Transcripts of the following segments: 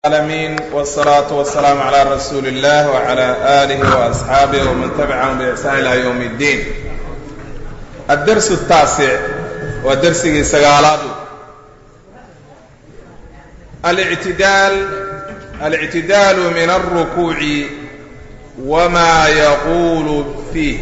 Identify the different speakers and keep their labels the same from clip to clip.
Speaker 1: العالمين والصلاة والسلام على رسول الله وعلى آله وأصحابه ومن تبعهم بإحسان إلى يوم الدين. الدرس التاسع والدرس السجالات الاعتدال من الركوع وما يقول فيه.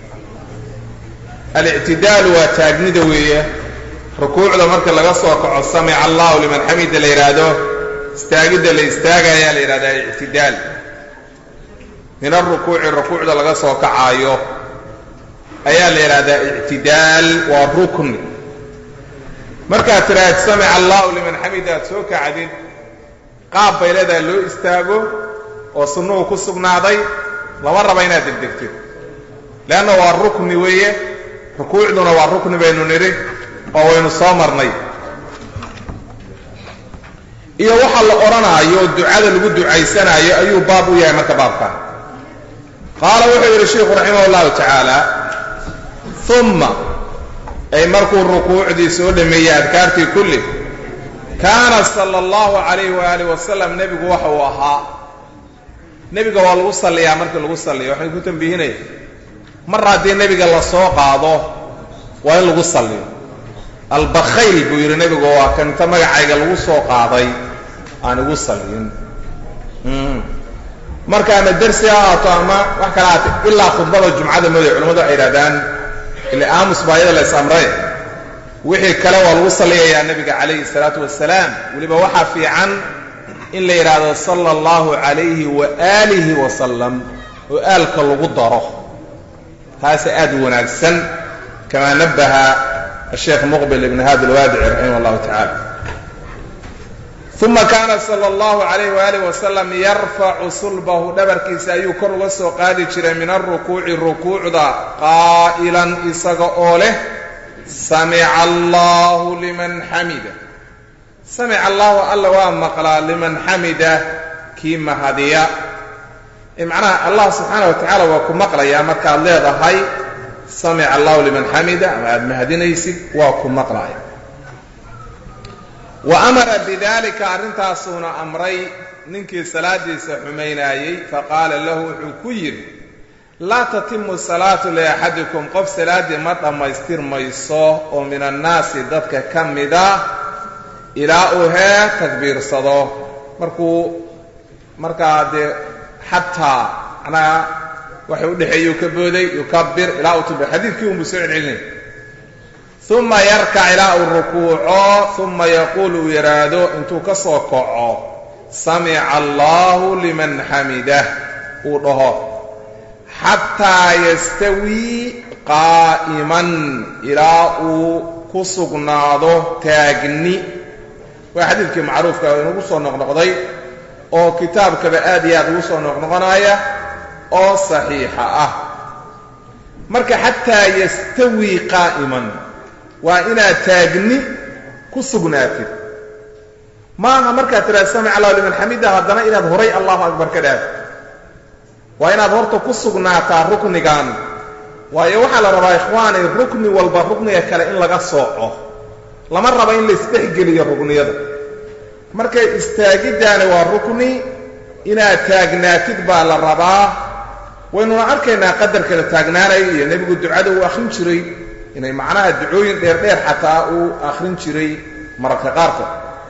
Speaker 1: الاعتدال وتاجندوية ركوع لمرك لقصوا سمع الله لمن حمد الإرادة استاجد اللي استاجا الإرادة الاعتدال من الركوع ده لقصوا كعايو أي الإرادة اعتدال والركن مركا ترى سمع الله لمن حمد سوك عديد قاب بيلده لو استاجو وصنوه كسب ناضي لمرة بينات الدكتور لأنه هو الركن ويه ركوع دون هو الركن بينه نري أو إنه صامرني إيه وحل أرانا أيو الدعاء اللي قد دعيسنا أيو بابو يا مكبابك قال وحي الشيخ رحمه الله تعالى ثم أي مركو الركوع دي سؤال مية أذكارتي كله كان صلى الله عليه وآله وسلم نبي وحوها نبي قال وصل يا مركو وصل لي وحي كنتم بهنا مرة دي نبي قال السوق هذا وين وصل لي البخيل بيقول نبي قال كان تمر عيق السوق هذا أنا وصل لي مركا أنا الدرس يا طعمة وحكلات إلا خطبة الجمعة المدعو علماء إيرادان اللي آمس بايد الإسامرين وحي كلا والوصل يا النبي عليه الصلاة والسلام واللي بوحى في عن إلا إرادة صلى الله عليه وآله وسلم وآل كل قدره هذا أدونا السن كما نبه الشيخ مقبل بن هذا الوادع رحمه الله تعالى ثم كان صلى الله عليه وآله وسلم يرفع صلبه دبر كيسايو كروس وقادي جرى من الركوع ذا قائلا إساق أوله سمع الله لمن حمده سمع الله الله ومقلا لمن حمده كيما هدية معنى الله سبحانه وتعالى وكم مقلا يا مكة الله ذا هاي سمع الله لمن حمده ما هدينا يسيق وكم مقلا وأمر بذلك أرنتا صونا أمري ننكي صلاة سحميناي فقال له حكير لا تتم الصلاة لأحدكم قف صلاة مطا ما يستير ميصو ومن الناس ذاتك كمدا إلى أوها تكبير صدو مركا حتى أنا وحيود حي يكبر إلى أوتب حديث كيوم بسعر علم ثم يركع إلى الركوع ثم يقول يرادو انتو كسوكعو سمع الله لمن حمده وضهو حتى يستوي قائما إلى كسوكنادو تاغني وحديث معروف كنوصو نقنقضي او كتاب كبآديات وصو نقنقنايا او صحيحة مركا حتى يستوي قائما وإنا تاغني كسغناتي ما مركا ترى سمع الله لمن حمده هدنا إلى هري الله أكبر كذا وإنا ظهرت كسغناتا ركنغان ويوحل ربا إخواني الركن والبركن يكلا إن لغا صوعه لما ربا إن ليستحقلي الركن يدا مركا استاغدان والركن إنا تاغناتي با لربا وإنو أركينا قدر كذا تاغنانا النبي قد دعاده وأخرين شري إنه معناها الدعوين دير حتى آخرين شري مركا قارته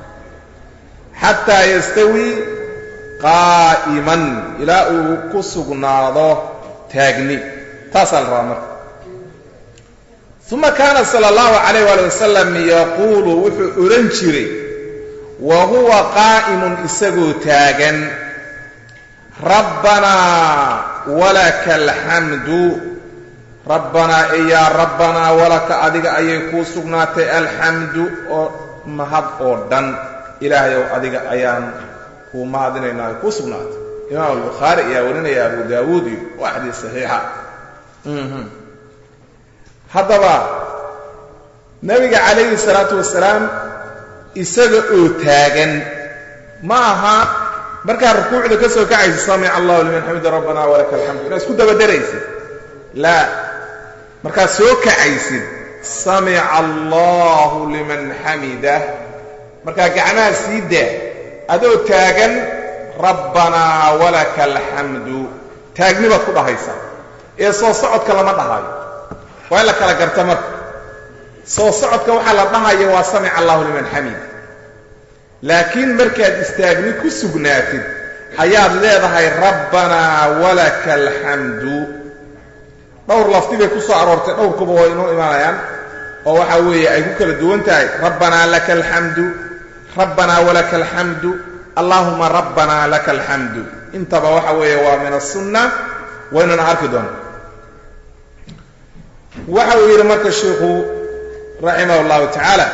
Speaker 1: حتى يستوي قائما إلى كسغناده تاغني تصل رامر ثم كان صلى الله عليه وآله وسلم يقول وحو أرنشري وهو قائم إساقو تاغن ربنا ولك الحمد ربنا يا ربنا ولك أديك أيكو سغنات الحمد مهد أردن إلهي أديك أيان هو مهدنا يكو سغنات إمام البخاري يا ورنا يا أبو داود واحد صحيحة هذا نبي عليه الصلاة والسلام إسقى تاجن معها بركة الركوع ده كسر كعيس سمع الله لمن حمد ربنا ولك الحمد الناس كده بدريس لا مركا سوك عيسد سمع الله لمن حمده مركا قعنا سيده adoo taagan rabbanaa walaka alxamdu taagni baad ku dhahaysaa ee soo socodka lama dhahayo waa in la kala garta marka soo socodka waxaa la dhahaya waa samica allahu liman xamida laakiin markaad istaagni ku sugnaatid ayaad leedahay rabbanaa walaka alxamdu dhowr lafdi bay ku soo aroortay dhowrkuba waa inoo imaanayaan oo waxa weeye ay ku kala duwan tahay rabbanaa laka alxamdu rabbanaa walaka alxamdu allahuma rabbanaa laka alxamdu intaba waxa weeye waa min asunna waynuna arki doona waxa uu yidhi marka sheikhu raximah allahu tacaala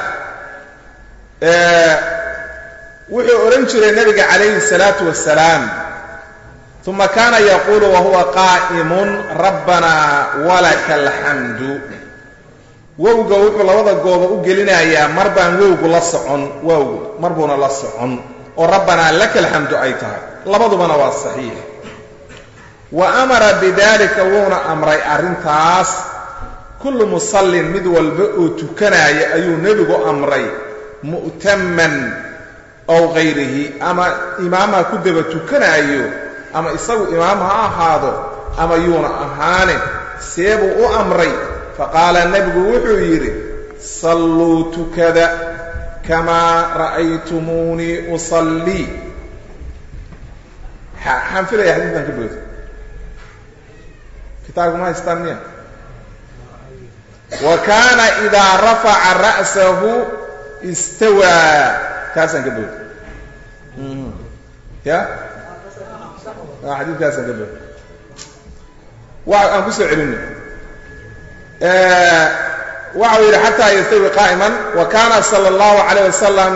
Speaker 1: wuxuu odhan jiray nabiga calayhi salaatu wasalaam uma kaana yaquulu wahuwa qaa'imun rabbanaa walaka alxamdu wowga wuxuu labada gooba u gelinayaa mar baan wowgu la socon wowgu mar buuna la socon oo rabbanaa laka alxamdu ay tahay labadubana waa saxiix wa amara bidalika wuuna amray arrintaas kullu musallin mid walba oo tukanaya ayuu nebigu amray mu'taman aw hayrihi ama imaamha ku daba tukanaayo ama isagu imaam ha ahaado ama yuuna ahaane seebuu u amray faqaala nebigu wuxuu yidhi salluu tukada kamaa ra'aytumuunii usallii waxaan filaya xadiidkan ka booda kitaabku ma haystaan miya wa kaana idaa rafaca ra'sahu istawaa kaasaan ka booda ya xadiidkaasaan ka booda aan ku soo celinay waxau yidhi xataa yastawi qaa'iman wa kaana sala allahu calayh wasalam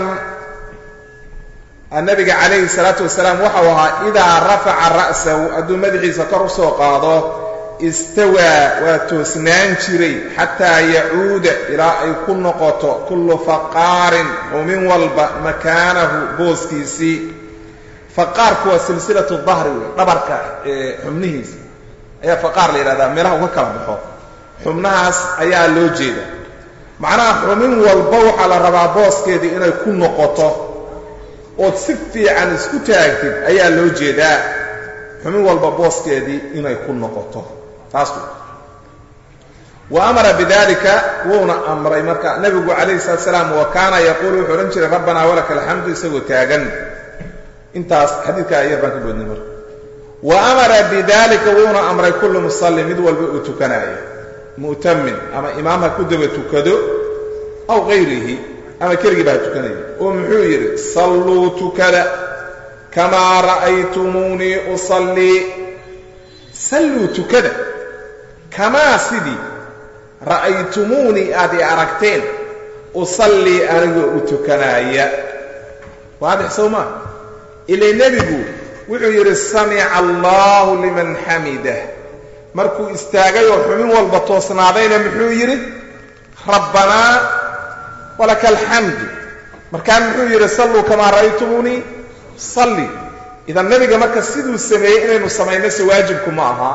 Speaker 1: nabiga calayhi salaatu wasalaam waxau ahaa idaa rafaca ra'sahu hadduu madaxiisa kor u soo qaado istawaa waa toosnaan jiray xataa yacuuda ilaa ay ku noqoto kullu faqaarin xumin walba makaanahu booskiisii faqaarku waa silsilatu dahri wey dhabarka xubnihiisa ayaa faqaar la yidhahdaa meelaha uga kala baxo xubnahaas ayaa loo jeeda macnaha xumin walba waxaa la rabaa booskeedii inay ku noqoto ood si fiican isku taagtid ayaa loo jeedaa xumin walba booskeedii inay ku noqoto taas wa amara bidalika wuuna amray marka nabigu calayhi salaatu wasalaam wa kaana yaquulu wuxuu odhan jiray rabbanaa walaka alxamdu isagoo taagan intaas xadiidka ayar baan ka boodnay marka wa amara bidalika wuuna amray kullu musallin mid walba uu tukanaayo mu'tamin ama imaamha ku daba tukado aw hayrihi ama keligii baa tukanaya oo muxuu yidhi salluu tukada kamaa ra'aytumuunii usallii salluu tukada kamaa sidii ra'aytumuunii aad i aragteen usallii anigoo u tukanaaya waadix sow maa ilay nebigu wuxuu yidhi samica allahu liman xamidah markuu istaagay oo xumin walba toosnaadayna muxuu yidhi rabbanaa walaka alxamdu markaa muxuu yidhi salluu kamaa ra'aytumuunii salli idan nebiga marka siduu sameeyey inaynu samayno se waajibku ma aha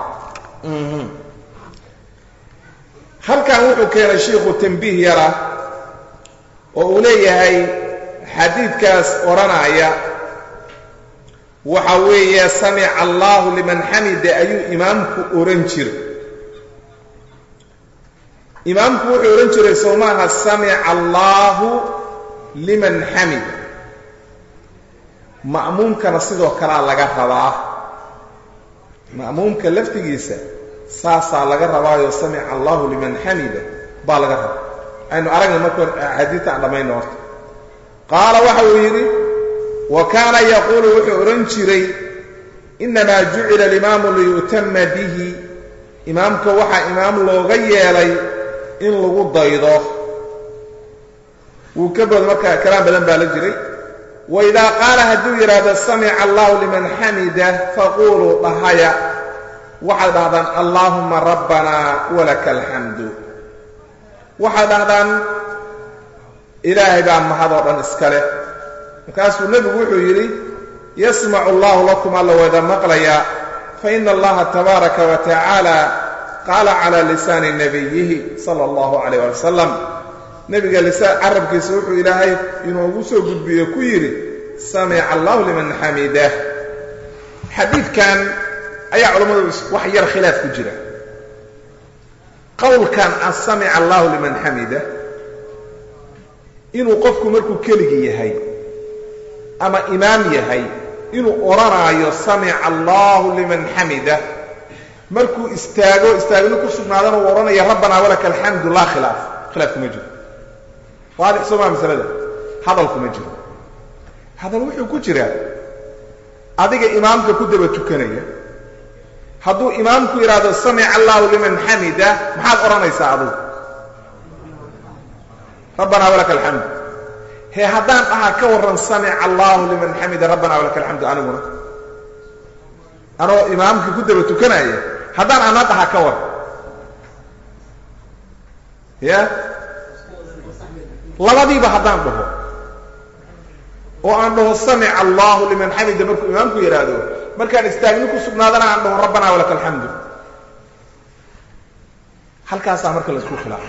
Speaker 1: halkan wuxuu keenay shiikhu tambiih yara oo uu leeyahay xadiidkaas odhanaya waxa weeye samica allahu liman xamida ayuu imaamku odhan jiray imaamku wuxuu odhan jiray soo maaha samica allahu liman xamida ma'muumkana sidoo kalea laga rabaa ma'muumka laftigiisa saasaa laga rabaayo samica allahu liman xamida baa laga rabaa aynu aragna marka xadiidta aan dhammayno horta qaala waxa uu yidhi wa kaana yaquulu wuxuu odhan jiray innamaa jucila alimaamu liyu'tama bihi imaamka waxaa imaam looga yeelay in lagu daydo wuu ka bood marka kalaam badan baa la jiray wa idaa qaala hadduu yidhaahdo samica allahu liman xamida faquuluu dhahaya waxaad dhahdaan allaahuma rabbanaa walaka alxamdu waxaad dhahdaan ilaahay baa mahadoo dhan iska leh markaasuu nebigu wuxuu yidhi yasmacu allahu lakum alla wada maqlayaa faina allaha tabaaraka wa tacaala qaala calaa lisaani nabiyihi sala allahu calayh ali wasalam nebiga carabkiisa wuxuu ilaahay inoogu soo gudbiyo ku yidhi سمع الله لمن حمده حديث كان أي علماء وحير خلاف كجرة قول كان سمع الله لمن حمده إنه قفكم مركو كلجي يهي أما إمام يهي إنه أرانا سمع الله لمن حمده مركو استاغو لكو سبحانه ورانا يا ربنا ولك الحمد لا خلاف مجد واضح سمع مثلا هذا الكمجد هذا الوحي كجرة أديك إمامك كدبة تكنية هذا إمامك إرادة سمع الله لمن حمده محاد أرانا يساعدو ربنا ولك الحمد هي هدان كورا سمع الله لمن حمده ربنا ولك الحمد أنا إمامك كدبة تكنية هدان أنا كور يا لبدي بهدان به وأنه سمع الله لمن حمده مركو إمامك يرادو مركان استاغنكو سبنادنا أنه ربنا ولك الحمد هل كان سامرك لسكو خلاف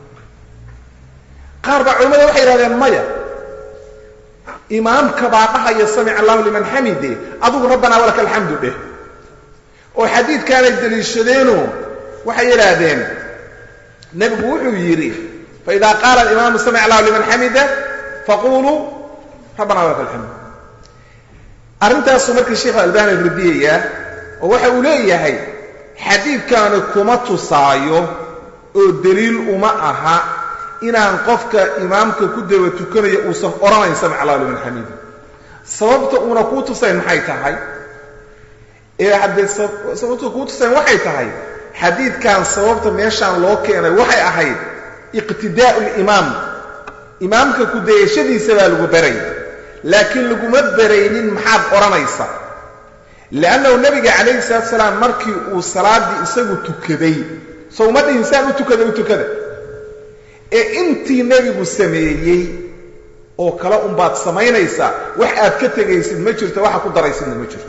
Speaker 1: قارب علماء وحي يرادين مايا إمامك بعضها يسمع الله لمن حمده أدو ربنا ولك الحمد به وحديث كان يدلي الشدينه وحي يرادين نبي وحي يري فإذا قال الإمام سمع الله لمن حمده فقولوا ربنا ولك الحمد أرنتها سمرك الشيخ الألباني الردية ووحي أوليه هي حديث كان كمتو صايو الدليل أمأها إن أنقفك إمامك كده وتكون يؤصف أرانا يسمع الله لمن حمده صوبت أنكوتو سين حيتها هاي إيه حديث صوبت كوتو سين وحيتها هاي حديث كان صوبت ميشان لوكينا وحي أحيد اقتداء الإمام إمامك كده يشدي سبا لغو برين لكن لغو مدبرين محاد أرانيسا لأنه النبي عليه الصلاة والسلام مركي وصلاة دي إساقو تكذي صومات إنسان تكذي إنتي نبي سميي أو كلا أمبات سمينيسا وحاد كتغيسين مجرد وحا كدريسين مجرد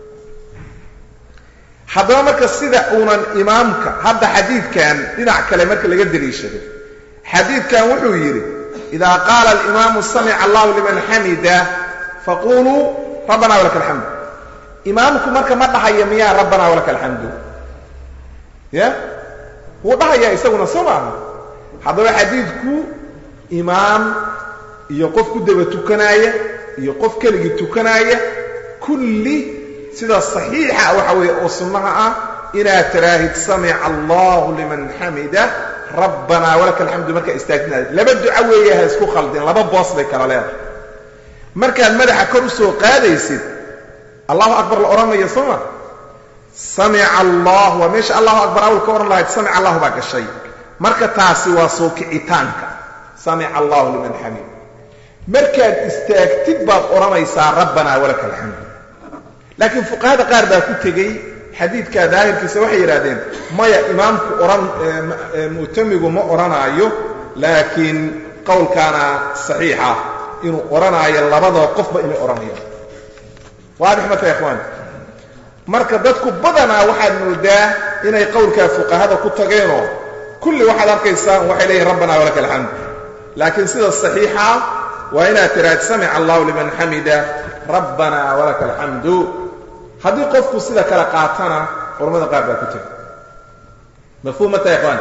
Speaker 1: حضر مركا السيدة أولا إمامك هذا حديث كان لنع كلامك اللي قد ليشده حديث كان وحو يري إذا قال الإمام سمع الله لمن حمده فقولوا ربنا ولك الحمد إمامكم مركا ما ضحى يميا ربنا ولك الحمد يا هو ضحى يسونا سمع هذا حديثكو إمام يقف كده تكناية يقف كلجي تكناية كل سيدة الصحيحة وحوي أصنعها إلى تراهد سمع الله لمن حمده ربنا ولك الحمد مركا استاجنا لبدو عويها اسكو خالدين لبد باصلي كرالين مركا المدح كرسو قادة يسيد الله أكبر الأورام يسمع سمع الله ومش الله أكبر أول كورن الله سمع الله باك الشيء مركا تاسي واسوك إتانك سمع الله لمن حمده مركا استاجتك باب أورام يسار ربنا ولك الحمد لكن فقهاء قاربا كتغي حديث كذاهر كسوحي يرادين ما يا إمامك أوران مؤتمق ما أورانايو لكن قول كان صحيحة إنه أورانايو اللبضة وقفبة إنه أورانايو واضح متى يا إخوان مركبتكم بدنا واحد نرداه إنه يقول كفقهاء كتغينه كل واحد أركيسان وحي ربنا ولك الحمد لكن سيدة الصحيحة وإنها تراد سمع الله لمن حمده ربنا ولك الحمد هذه قفكو سيدة كالقاتنا ورمضة قابلة كتب مفهوم متى يا إخوان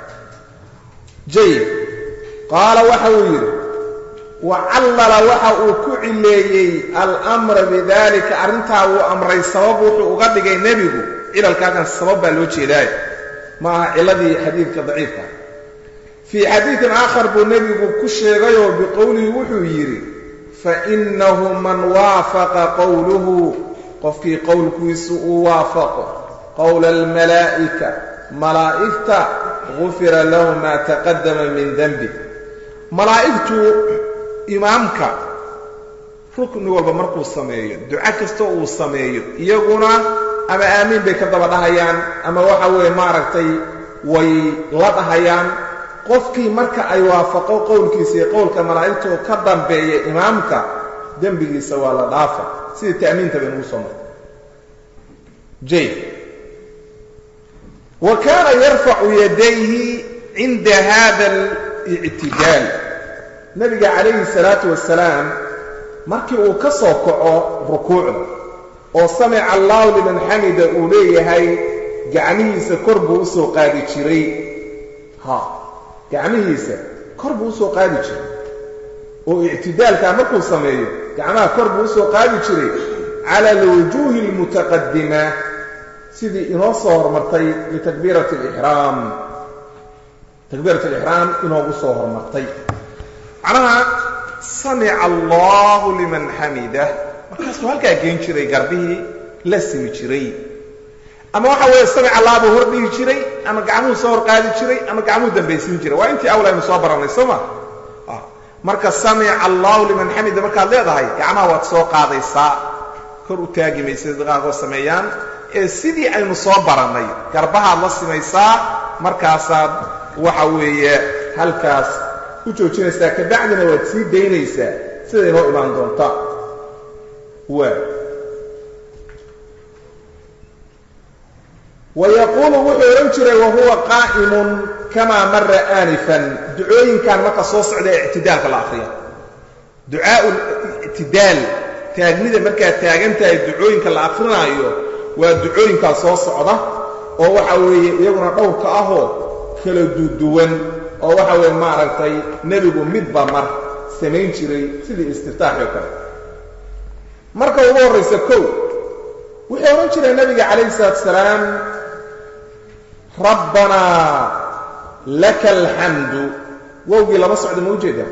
Speaker 1: جيد قال وحوير وعلل وحو كعلي الأمر بذلك أرنتها وأمر السبب وقدق النبي إلى الكاكن السبب الوجه إلهي مع الذي حديثك ضعيف في حديث آخر بالنبي كشيغيو بقوله وحوير فإنه من وافق قوله قفكي قول كويس وافق قول الملائكة ملائكة غفر له ما تقدم من ذنبه ملائكة إمامك ركن والبا مركو السماية دعاء كستو السماية يقولون أما آمين بكذب دهيان أما وحوي ماركتي ويلدهيان قفكي مركا أي وافقوا قولك سي قولك ملائكة كذب بي إمامك ذنبه سوى لدافع سيدي تأمين تبين وصمت جيد وكان يرفع يديه عند هذا الاعتدال نبي عليه الصلاة والسلام markii uu ka soo kaco rukuucda oo samica allahu liman xamida uu leeyahay gacmihiisa kor buu u soo qaadi jiray gacmihiisa kor buu u soo qaadi jiray oo ictidaalka markuu sameeyo gacmaha kor buu u soo qaadi jiray cala alwujuuhi almutaqadima sidii inoo soo hormartay litakbiirati alixraam inoogu soo hormartay macnaha samica allahu liman xamida markaasuu halkaa geen jiray garbihii la simi jiray ama waxa weeye samica allah buu hor dhihi jiray ama gacmuhu soo hor qaadi jiray ama gacmuhu dambaysiin jiray waa intii awlaynu soo barannay soo ma marka samica allahu liman xamida markaad leedahay gacmaha waad soo qaadaysaa kor u taagi maysa qaarkood sameeyaan ee sidii aynu soo barannay garbahaad la simaysaa markaasaad waxa weeye halkaas u joojinaysaa kabacdina waad sii daynaysaa sida inoo imaan doonta wayaquulu wuxuu odhan jiray wahuwa qaa'imun kamaa mara aanifan ducooyinkan marka soo socda ee ictidaalka la akriya ducaau ictidaal taagnida markaad taagan tahay ducooyinka la akrinaayo waa ducooyinkaa soo socda oo waxa weeye iyaguna dhowrka ahoo kala duduwan oo waxa weeye maaragtay nebigu midba mar samayn jiray sidii istiftaaxi oo kale marka ugu horraysa kow wuxuu odhan jiray nabiga calayhi salaatu wasalaam rabbanaa laka alxamdu wowgii lama socdo ma ujeeda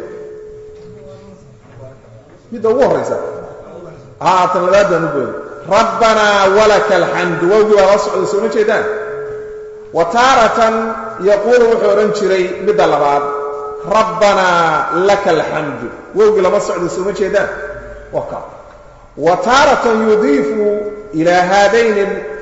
Speaker 1: midda ugu horraysa tan labaad baan u booday rabbanaa walaka alxamdu wowgii baa lama socda sooma jeedaan wa taaratan yaquulu wuxuu odhan jiray midda labaad rabbanaa laka alxamdu wowgii lama socda sooma jeedaan waka wa taaratan yudiifu ilaa haadayni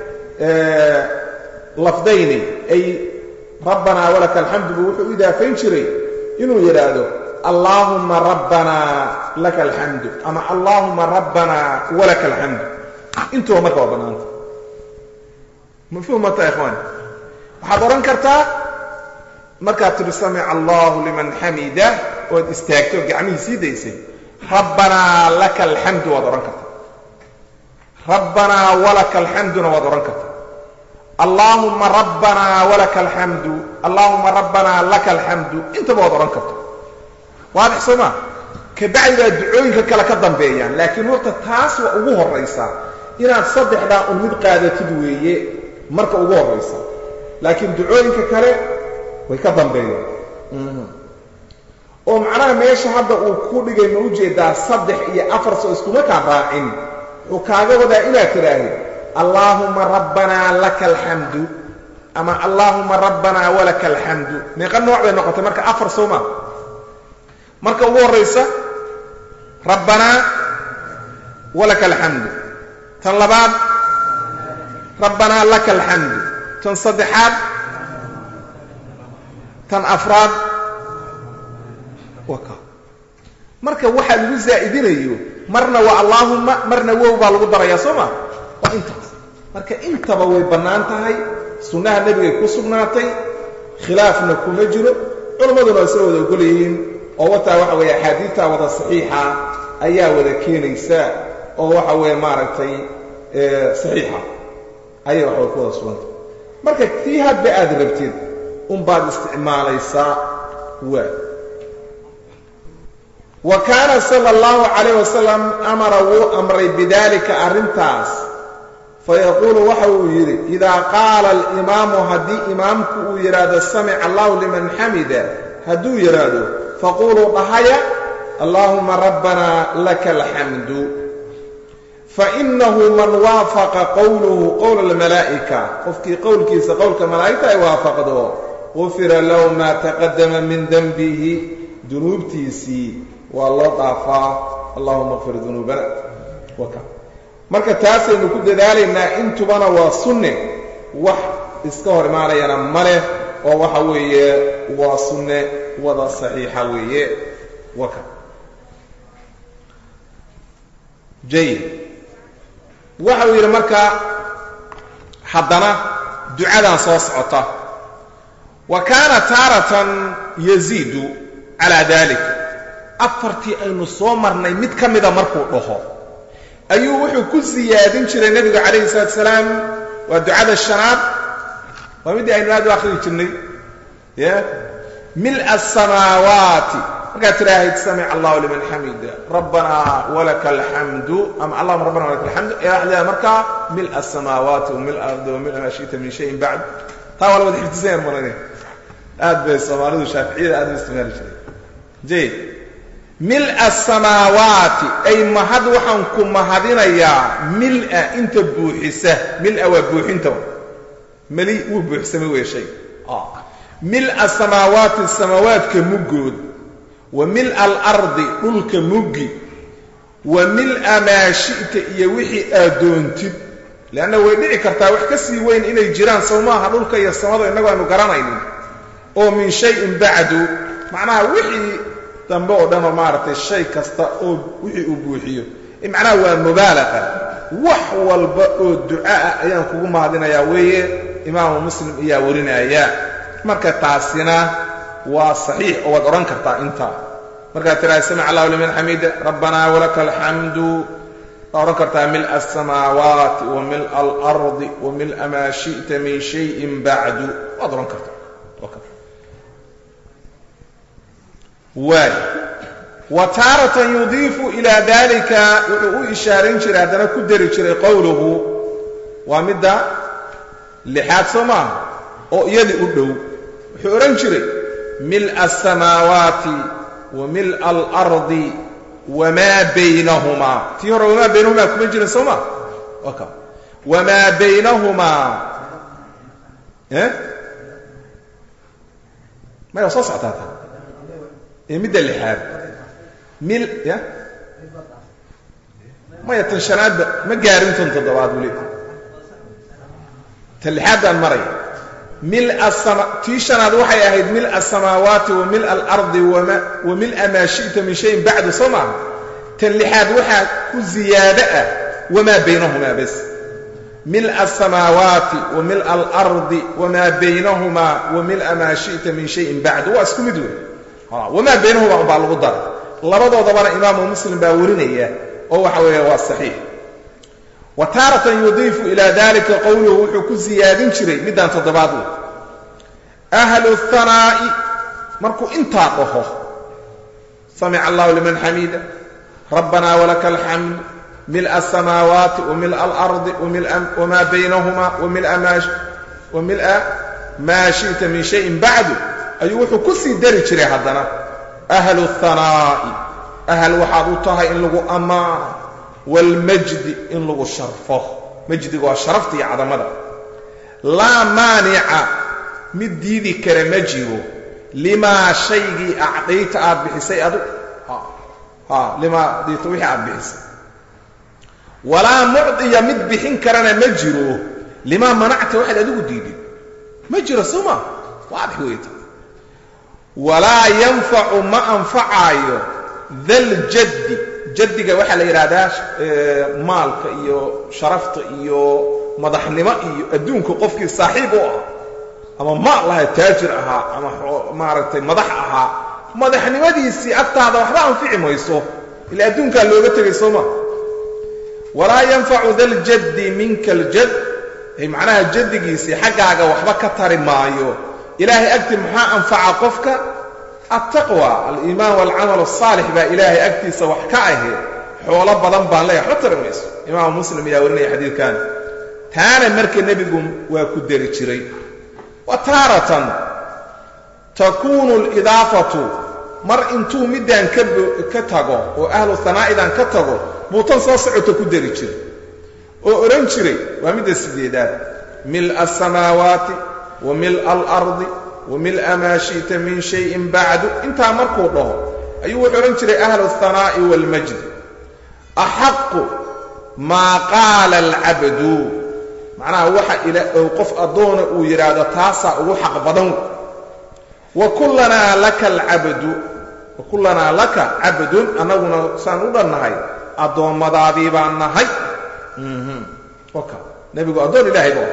Speaker 1: lafdayni ay rabbanaa walaka alxamdu buu wuxuu u idaafayn jiray inuu yidhaahdo allaahumma rabbanaa laka alxamdu ama allaahumma rabbanaa walaka alxamdu intuba marka waa bannaanta mafhuumata ikhwaani waxaad odhan kartaa markaad tidhi samica allahu liman xamida ood istaagto gacmihii sii daysay rabbanaa laka alxamdu waad odhan kartaa rabbanaa walaka alxamduna waad odhan kartaa allaahumma rabbanaa walaka alxamdu allaahumma rabbanaa laka alxamdu intaba waad odhan karta waadix soo maa kabacdi baa ducooyinka kale ka dambeeyaan laakiin horta taas waa ugu horraysaa inaad saddexdaa un mid qaadatid weeye marka ugu horraysa laakiin ducooyinka kale way ka dambeeyaan oo macnaha meesha hadda uu ku dhigay ma ujeedaa 3 iyo 4 soo iskuma kaa raacin wuxuu kaaga wadaa inaad tiraahid allaahumma rabbanaa laka alxamdu ama allaahumma rabbanaa walaka alxamdu meeqa nooc bay noqotay marka 4 soo ma marka ugu horraysa rabbanaa walaka alxamdu tan labaad rabbanaa laka alxamdu tan saddexaad tan afraad waka marka waxa lagu zaa'idinayo marna waa allaahumma marna wow baa lagu darayaa soo ma waa intaas marka intaba way bannaan tahay sunnaha nebigay ku sugnaatay khilaafna kuma jiro culimmaduna waa soo wada ogol yihiin oo wataa waxa weeye axaadiidta wada saxiixa ayaa wada keenaysa oo waxa weeye maaragtay saxiixa ayay waxba ku wada sugantay marka tii hadba aad rabtid unbaad isticmaalaysaa wa kaana sala allahu calayh wasalam amara wuu amray bidaalika arrintaas fayaquulu waxa uu yidhi idaa qaala alimaamu haddii imaamku uu yidhaahdo samica allahu liman xamida hadduu yidhaahdo faquluu dhahaya allaahumma rabbanaa laka alxamdu fainahu man waafaqa qowluhu qowla almalaa'ika qofkii qowlkiisa qowlka malaa'igta ay waafaqdo gufira lahu maa taqadama min denbihi dunuubtiisii waa loo dhaafaa allahuma qfir dunuubana waka marka taasaynu ku dadaalaynaa intubana waa sunne wax iska hor imaanayana ma leh oo waxa weeye waa sunne wada saxiixa weeye waka jayid waxa uu yidhi marka haddana ducadan soo socota wa kaana taaratan yaziidu calaa dalik afartii aynu soo marnay mid ka mida markuu dhaho ayuu wuxuu ku siyaadin jiray nabiga calayhi salaatu wasalaam waa ducada shanaad waa midii aynu aad u akhriyi jirnay ya mil as-samaawaati markaad tiraahid samica allahu liman xamida rabbana walaka alxamdu ama allahuma rabbana walaka alxamdu ilaa markaa mil as-samaawaati wa mil ardi wa mil ma shi'ta min shayin bacd taa waa labada xifdisan yar marane aad bay soomaalidu shaaficiyada aad u isticmaali jiray jay mil as-samaawaati ay mahad waxaan ku mahadinayaa mil'a inta buuxisa mil'a waa buuxinta mali uu buuxsamay way shay mil as-samaawaati samaawaadka muggood wa mil al-ardi dhulka muggi wa mil ma shi'ta iyo wixii aad doontid laana way dhici kartaa wax ka sii weyn inay jiraan sawmaaha dhulka iyo samada inagu aanu garanaynin oo min shay'in ba'du macnaha wixii dambe oo dhan maartay shay kasta oo wixii uu buuxiyo macnaha waa mubaalaqa wax walba oo ducaa ayaan kugu mahadinayaa weeye imaam muslim ayaa warinaya marka taasina waa saxiix oo wad oran kartaa inta marka tiraay sami'a allahu liman hamida rabbana walakal hamdu oran kartaa mil as-samaawaati wa mil al-ardi wa mil ma shi'ta min shay'in ba'du oran kartaa وتارة يضيف إلى ذلك وإشارين شرع هذا كدر شرع قوله ومدى لحاد سما أو يلي أدو حورين شرع ملء السماوات وملء الأرض وما بينهما تيرى وما بينهما كم جرى سما وما بينهما ما يصص عطاها مدى اللحاد مل يا ما يتنشناد ما قارن تنتظرات ولي تلحاد المري ملء السماء تيشناد وحي أهيد ملء السماوات وملء الأرض وملء ما شئت من شيء بعد صمع تلحاد وحي كزيادة وما بينهما بس ملء السماوات وملء الأرض وما بينهما وملء ما شئت من شيء بعد واسكم دول وما بينهما أربع الغدر لبضوا ضبنا إمام مسلم باورينية أو حوالي هو الصحيح وتارة يضيف إلى ذلك قوله وحكو زيادين شري مدان تضباطه أهل الثناء مركو انتاقه سمع الله لمن حميده ربنا ولك الحمد ملء السماوات وملء الأرض وما بينهما وملء ما شئت من شيء بعد أيوه كسي دري شري حدنا أهل الثناء أهل وحاضوتها إن لغو أما والمجد إن لغو شرفه مجد وشرفتي عظمة لا مانع مديدي كرمجيو لما شيء أعطيت أعد بحسي أدو لما ديتوحي أعد بحسي ولا معطي مد بحين كرنا مجرو لما منعت واحد أدو ديدي مجرى سما واضح ويتا ولا ينفع ما أنفعاي ذا الجد جدك وحا ليراداش مالك إيو شرفت إيو مدحنما إيو أدونك قفك صاحبه أما ما الله تاجر أها أما مارتي مدح أها مدحنما دي سي أكتا هذا وحدا أنفع ما يسوه إلا أدونك اللوغة يسوما ولا ينفع ذا الجد منك الجد هي معناها جدك يسي حقا وحدا كتر مايو إلهي أكتب محا أنفع قفك التقوى الإيمان والعمل الصالح با إلهي أكتب سوحكائه حول بضن بان لا يحطر ميس إمام مسلم يورني حديث كان تانا مرك النبي وكدر تشري وتارة تكون الإضافة مر انتو مدان كتغو وأهل الثناء إذا كتغو بوطن صاصع تكدر تشري وأرنشري ومدى السديدات ملء السماوات وملء الأرض وملء ما شئت من شيء بعد انت مركو له أيوه حرنشري أهل الثناء والمجد أحق ما قال العبد معناه وحى إلى وقف أدون ويراد تاسع وحق بدن وكلنا لك العبد وكلنا لك عبد أننا سنود النهي أدون مضادي بالنهي وكا نبي أدون إلهي بوه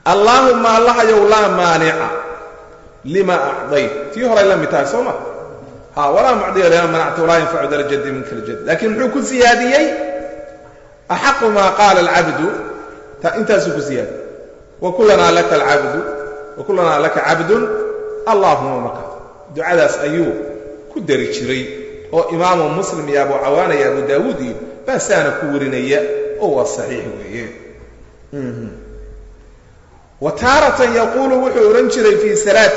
Speaker 1: اللهم الله يولا مانع لما أعطيت تيهر إلا متاسوما ولا معطي لما منعت ولا ينفع ذا الجد منك الجد لكن محو كل زياديي أحق ما قال العبد انت سوك زيادة وكلنا لك العبد وكلنا لك عبد اللهم مكة دعاء أيوب كدري شري أو إمام مسلم يا أبو عوانة يا أبو داودي بسانا كورينية هو الصحيح وتارة يقول وحو رنشري في صلاة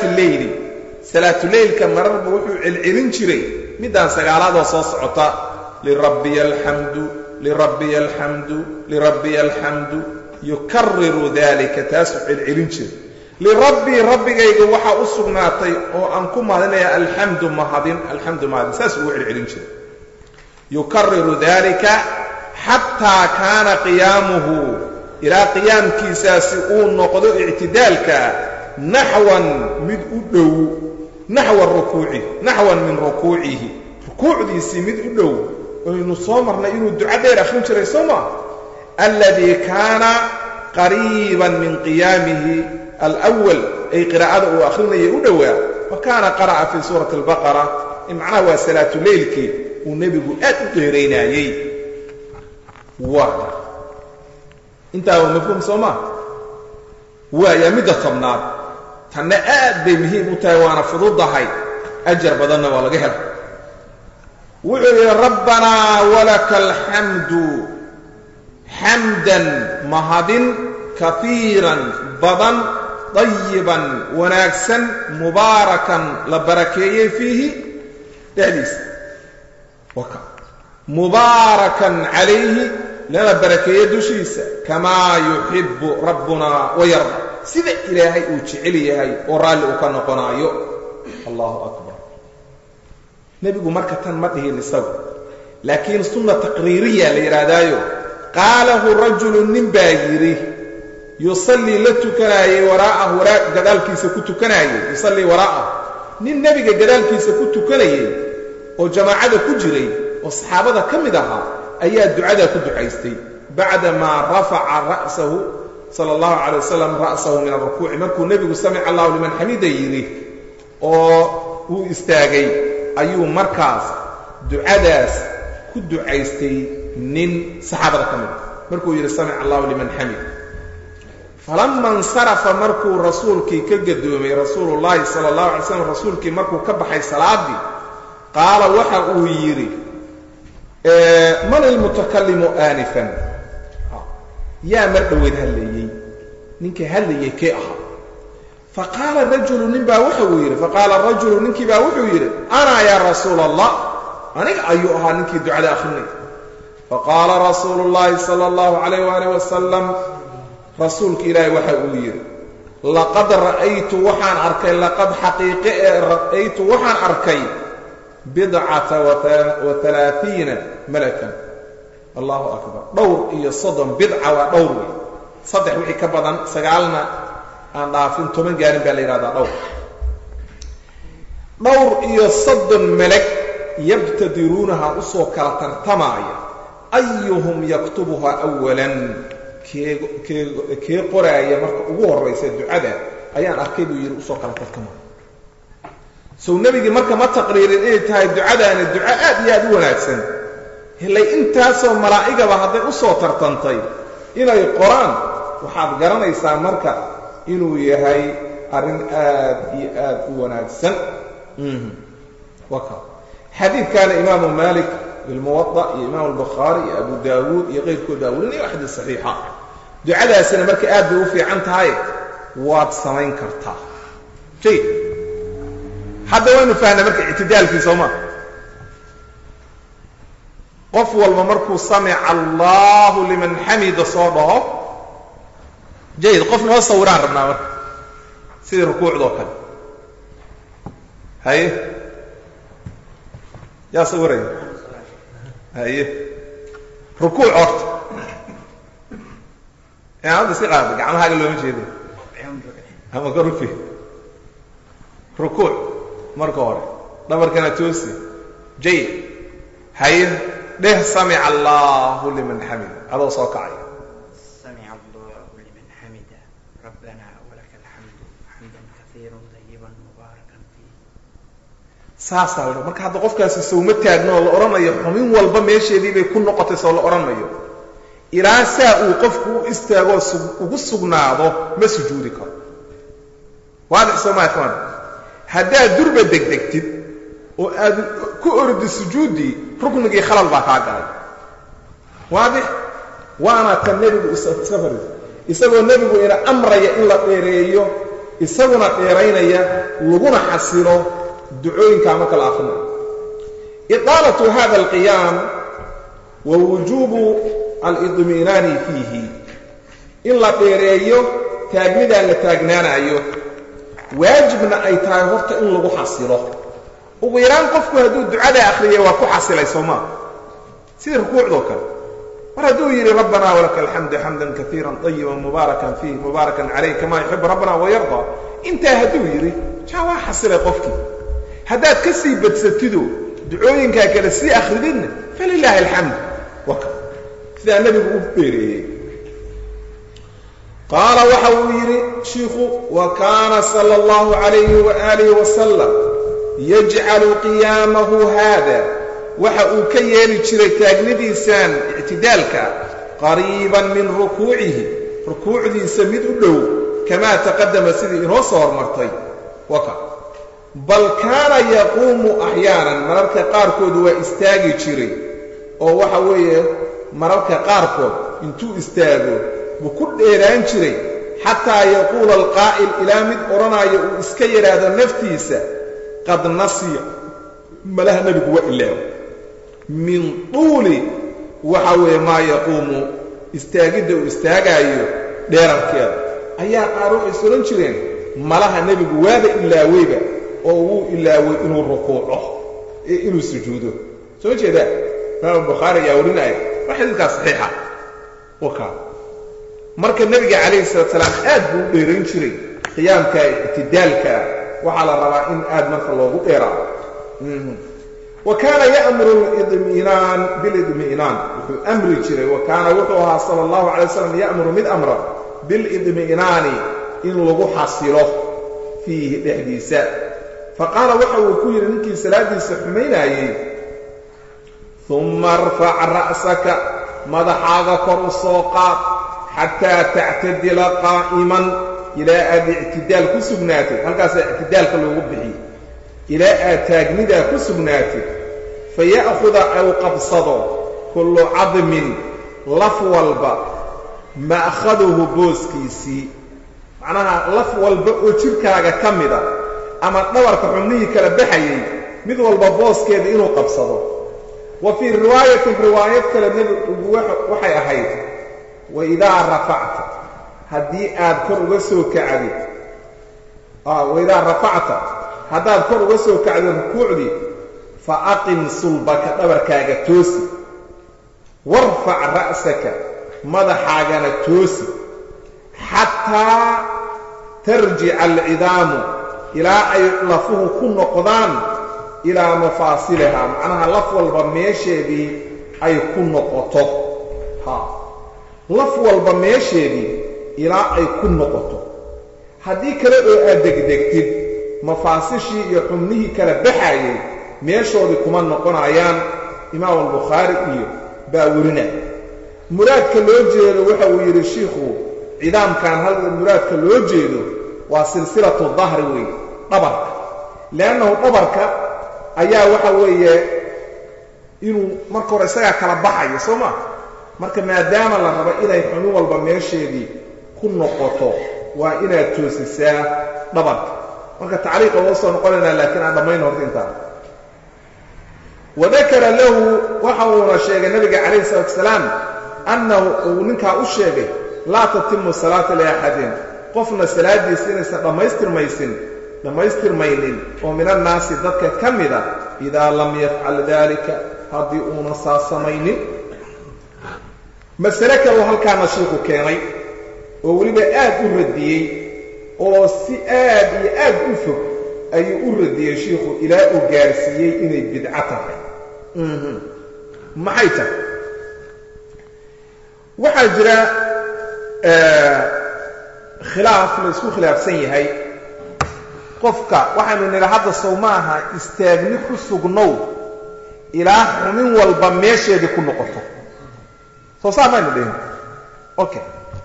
Speaker 1: الليل كما رب وحو العنشري مدان سقالات وصوص عطاء لربي الحمد لربي الحمد لربي الحمد يكرر ذلك تاسع العنشري لربي جاي وحا أسقناتي وأنكم هذا الحمد مهدين ساسع العنشري يكرر ذلك حتى كان قيامه إلى قيام كيساسئون نقضوا اعتدالك نحوا مدؤدو نحو الركوع نحوا من ركوعه ركوع دي سمدؤدو ونصومرنا إنه الدعاء دير أخرين شري صوما الذي كان قريبا من قيامه الأول أي قراءة وأخرين يؤدوا وكان قرأ في سورة البقرة معناه وصلاة الليل كي والنبي يقول أتطهرين أيي واحد انت هو مفهوم سوما ويا مدة طبنار تنقاد بمهيب وتاوانا فضوضهاي أجر بدنا ولا جهل وعلي ربنا ولك الحمد حمدا مهد كثيرا بدن طيبا وناكسا مباركا لبركيه فيه تحديث وكا مباركا عليه لنا بركيه دوشيسا كما يحب ربنا ويرضى سيده الهي او جعليهي ورال او كنقنايو الله اكبر نبيغو markatan ma dhihin isagu laakiin sunna taqriiriya la yiraahdayo qalahu rajulun nimbayiri yusalli latukanayi waraahu gadalkiisa ku tukanayi yusalli waraahu nin nabiga gadalkiisa ku tukanayi oo jamaacada ku jiray oo saxaabada kamid aha ayaa ducada ku ducaystay bacda ma rafa'a ra'sahu sallallahu alayhi wasallam ra'sahu min ar-ruku' markuu nabigu sami'a Allahu liman hamida yiri oo uu istaagay ayuu markaas ducadaas ku ducaystay nin saxaabada kamid markuu yiri sami'a Allahu liman hamida falamma sarafa markuu rasuulkii ka gadoomay rasuulullaahi sallallahu alayhi wasallam rasuulkii markuu ka baxay salaadii qaala waxa uu yiri من المتكلم آنفا يا مردوين هليي نينك هليي كي أها فقال الرجل نبا وحوير فقال الرجل نينك با وحوير أنا يا رسول الله أنا أيها نينك دعاء أخني فقال رسول الله صلى الله عليه وآله وسلم رسولك إلهي وحوير لقد رأيت وحان أركي لقد حقيقي رأيت وحان أركي 37 ملكا الله أكبر دور إيا صدم بدعة ودور صدح وحي كبضا سقالنا أن دافين تومن قارن بالإرادة دور إيا صدم ملك يبتدرونها أسوك ترتمايا أيهم يكتبها أولا كي قرأي مركب أقوى الرئيس الدعاء أيان أكيد يرى أسوك ترتمايا سو النبي مركا ما تقرير إيه تهي الدعاء الدعاء يا وناكسن هلا انت سو ملائكه بهدي اسو ترتنتي الى القران وحاب غرانيسا مركا انو يحيى ارن اد وناكسن وكا حديث كان امام مالك الموطأ امام البخاري ابو داود غير كل داود ني واحد الصحيحه دعاء سنه مركا اد وفي عنتهاي واد سمين كرتا شيء حتى وين فانا مركا اعتدال في سوما قف والمركو سمع الله لمن حمد صوته جيد قفنا وصوران ربنا مركا سيد ركوع دوكا هاي يا صوري هاي ركوع عرض يعني هذا سيقابك عم هاي اللي مجيدي هم قروا فيه ركوع مركوري نبر كانت توسي جيد هاي ده سمع الله لمن حمد هذا صوكعي
Speaker 2: سمع الله لمن حمد ربنا ولك الحمد حمدا كثيرا طيبا مباركا فيه
Speaker 1: saasa marka hadda qofkaasi sawma taagno la oranayo xumin walba meesheedii bay ku noqotay soo la oranayo ilaa saa uu qofku u istaago ugu sugnaado ma sujuudi karo waadix Soomaa ikhwan hadda durba degdegtid oo aad ku ordi sujuudi ruknigii khalal baa ka galay waadix waana tan nabigu safari isagoo nabigu ina amraya in la dheereeyo isaguna dheeraynaya laguna xasilo ducooyinka marka la akhriyo idalatu hada alqiyam wa wujubu al-idminani fihi illa dheereeyo taagnida la taagnaanayo waajibna ay tahay horta in lagu xasilo ugu yaraan qofku haduu ducada akhriyo waa ku xasilay Soomaa sida rukuucdo kale وردوا يري ربنا ولك الحمد حمدا كثيرا طيبا مباركا فيه مباركا عليه كما يحب ربنا ويرضى انت هدو يري جاوا حصل قفكي هدات كسي بتستدو دعوينك كلا سي اخردين فلله الحمد وكا سيدا النبي بيري قال وحويري شيخ وكان صلى الله عليه وآله وسلم يجعل قيامه هذا waxa uu ka yeeli jiray taagnidiisaan i'tidaalka qariiban min rukuucihi mid u dhow kama taqaddama sidii inoo soo hormartay waka bal kaana yaquumu ahyaanan mararka qaarkood waa istaagi jiray oo waxa weeye mararka qaarkood intuu istaago buu ku dheeraan jiray xataa yaquula alqaa'il ilaa mid oranayo uu iska yiraahdo naftiisa qad nasiya malaha nabigu waa ilaaw من طول وحوي ما يقوم استاجد واستاجايو ديرانكيد ايا قارو اسلن جيرين ملها نبي واد الا ويبا او الا وي انو ركوعه انو سجوده سو جيدا البخاري يا وريناي حديث صحيحه وكا marka nabiga kaleey salaam aad buu dheerin jiray qiyaamka itidaalka waxa la rabaa in aad marka loogu dheeraa وكان يأمر الإضمئنان بالإضمئنان أمر جري وكان وحوها صلى الله عليه وسلم يأمر من أمره بالإضمئنان إن لغو حصله فيه الحديثات فقال وحوه كوير نكي سلادي سحمين ثم ارفع رأسك مضحاك كرسوقات حتى تعتدل قائما إلى اعتدال كسبناته هل قاسى اعتدال كاللغو بحي إلى تاجندا كسبناته فيأخذ أو قبصده كل عظم لفو البا ما أخذه بوسكيسي معناها لفو البا وشركاga كمدا أما دورك حمنيه كلا بحيي مid walba booskeeda inuu qabsado وفي رواية كلا نبي waxay ahayd وإذا رفعت hadii aad kor uga soo kacdi وإذا رفعت هذا كور وسو كعد ركوعدي فأقم صلبك دبركاغا توسي وارفع رأسك مدحاغا توسي حتى ترجع العظام إلى أي لفه كن قضان إلى مفاصلها معناها لفو البميشي دي أي كن قطب لفو البميشي دي إلى أي كن قطب هذيك لأو أدك مفاصشي يحمنيه كلا بحايي ميشودي كمان نقونayaan إمام البخاري باورنا مراد كلو jeedo waxa uu yiri sheekhu ciidam kan hal murad كلو jeedo waa silsilatu dhahri way dhabarka laanahu dhabarka ayaa waxa weeye inuu marka hore isaga kala baxayo Soomaa marka maadaama la rabo inay xunu walba meesheedii ku noqoto waa inaad toosisaa dhabarka marka taariikh oo soo noqonayna laakiin aan dhameyn horta inta وذكر له وحونا شيخ النبي عليه الصلاه والسلام انه ninka u sheegay la tatimmu salata li ahadin qofna salaadiisa inaysan dhamaystirmaynin oo min annaas dadka kamida ida lam yaf'al dhalika hadii una saasamaynin masalaka halkaana sheekhu keenay oo waliba aad u radiyay oo si aad iyo aad u fog ayuu u radiyay sheekhu ilaa uu gaarsiiyay inay bidca tahay maxay tahay waxa jira khilaaf la isku khilaafsan yahay qofka waxaanu nila hadda sawmaaha istaagni ku sugnow ilaa xumin walba meesheedii ku noqoto soo saamaynu dhihin okay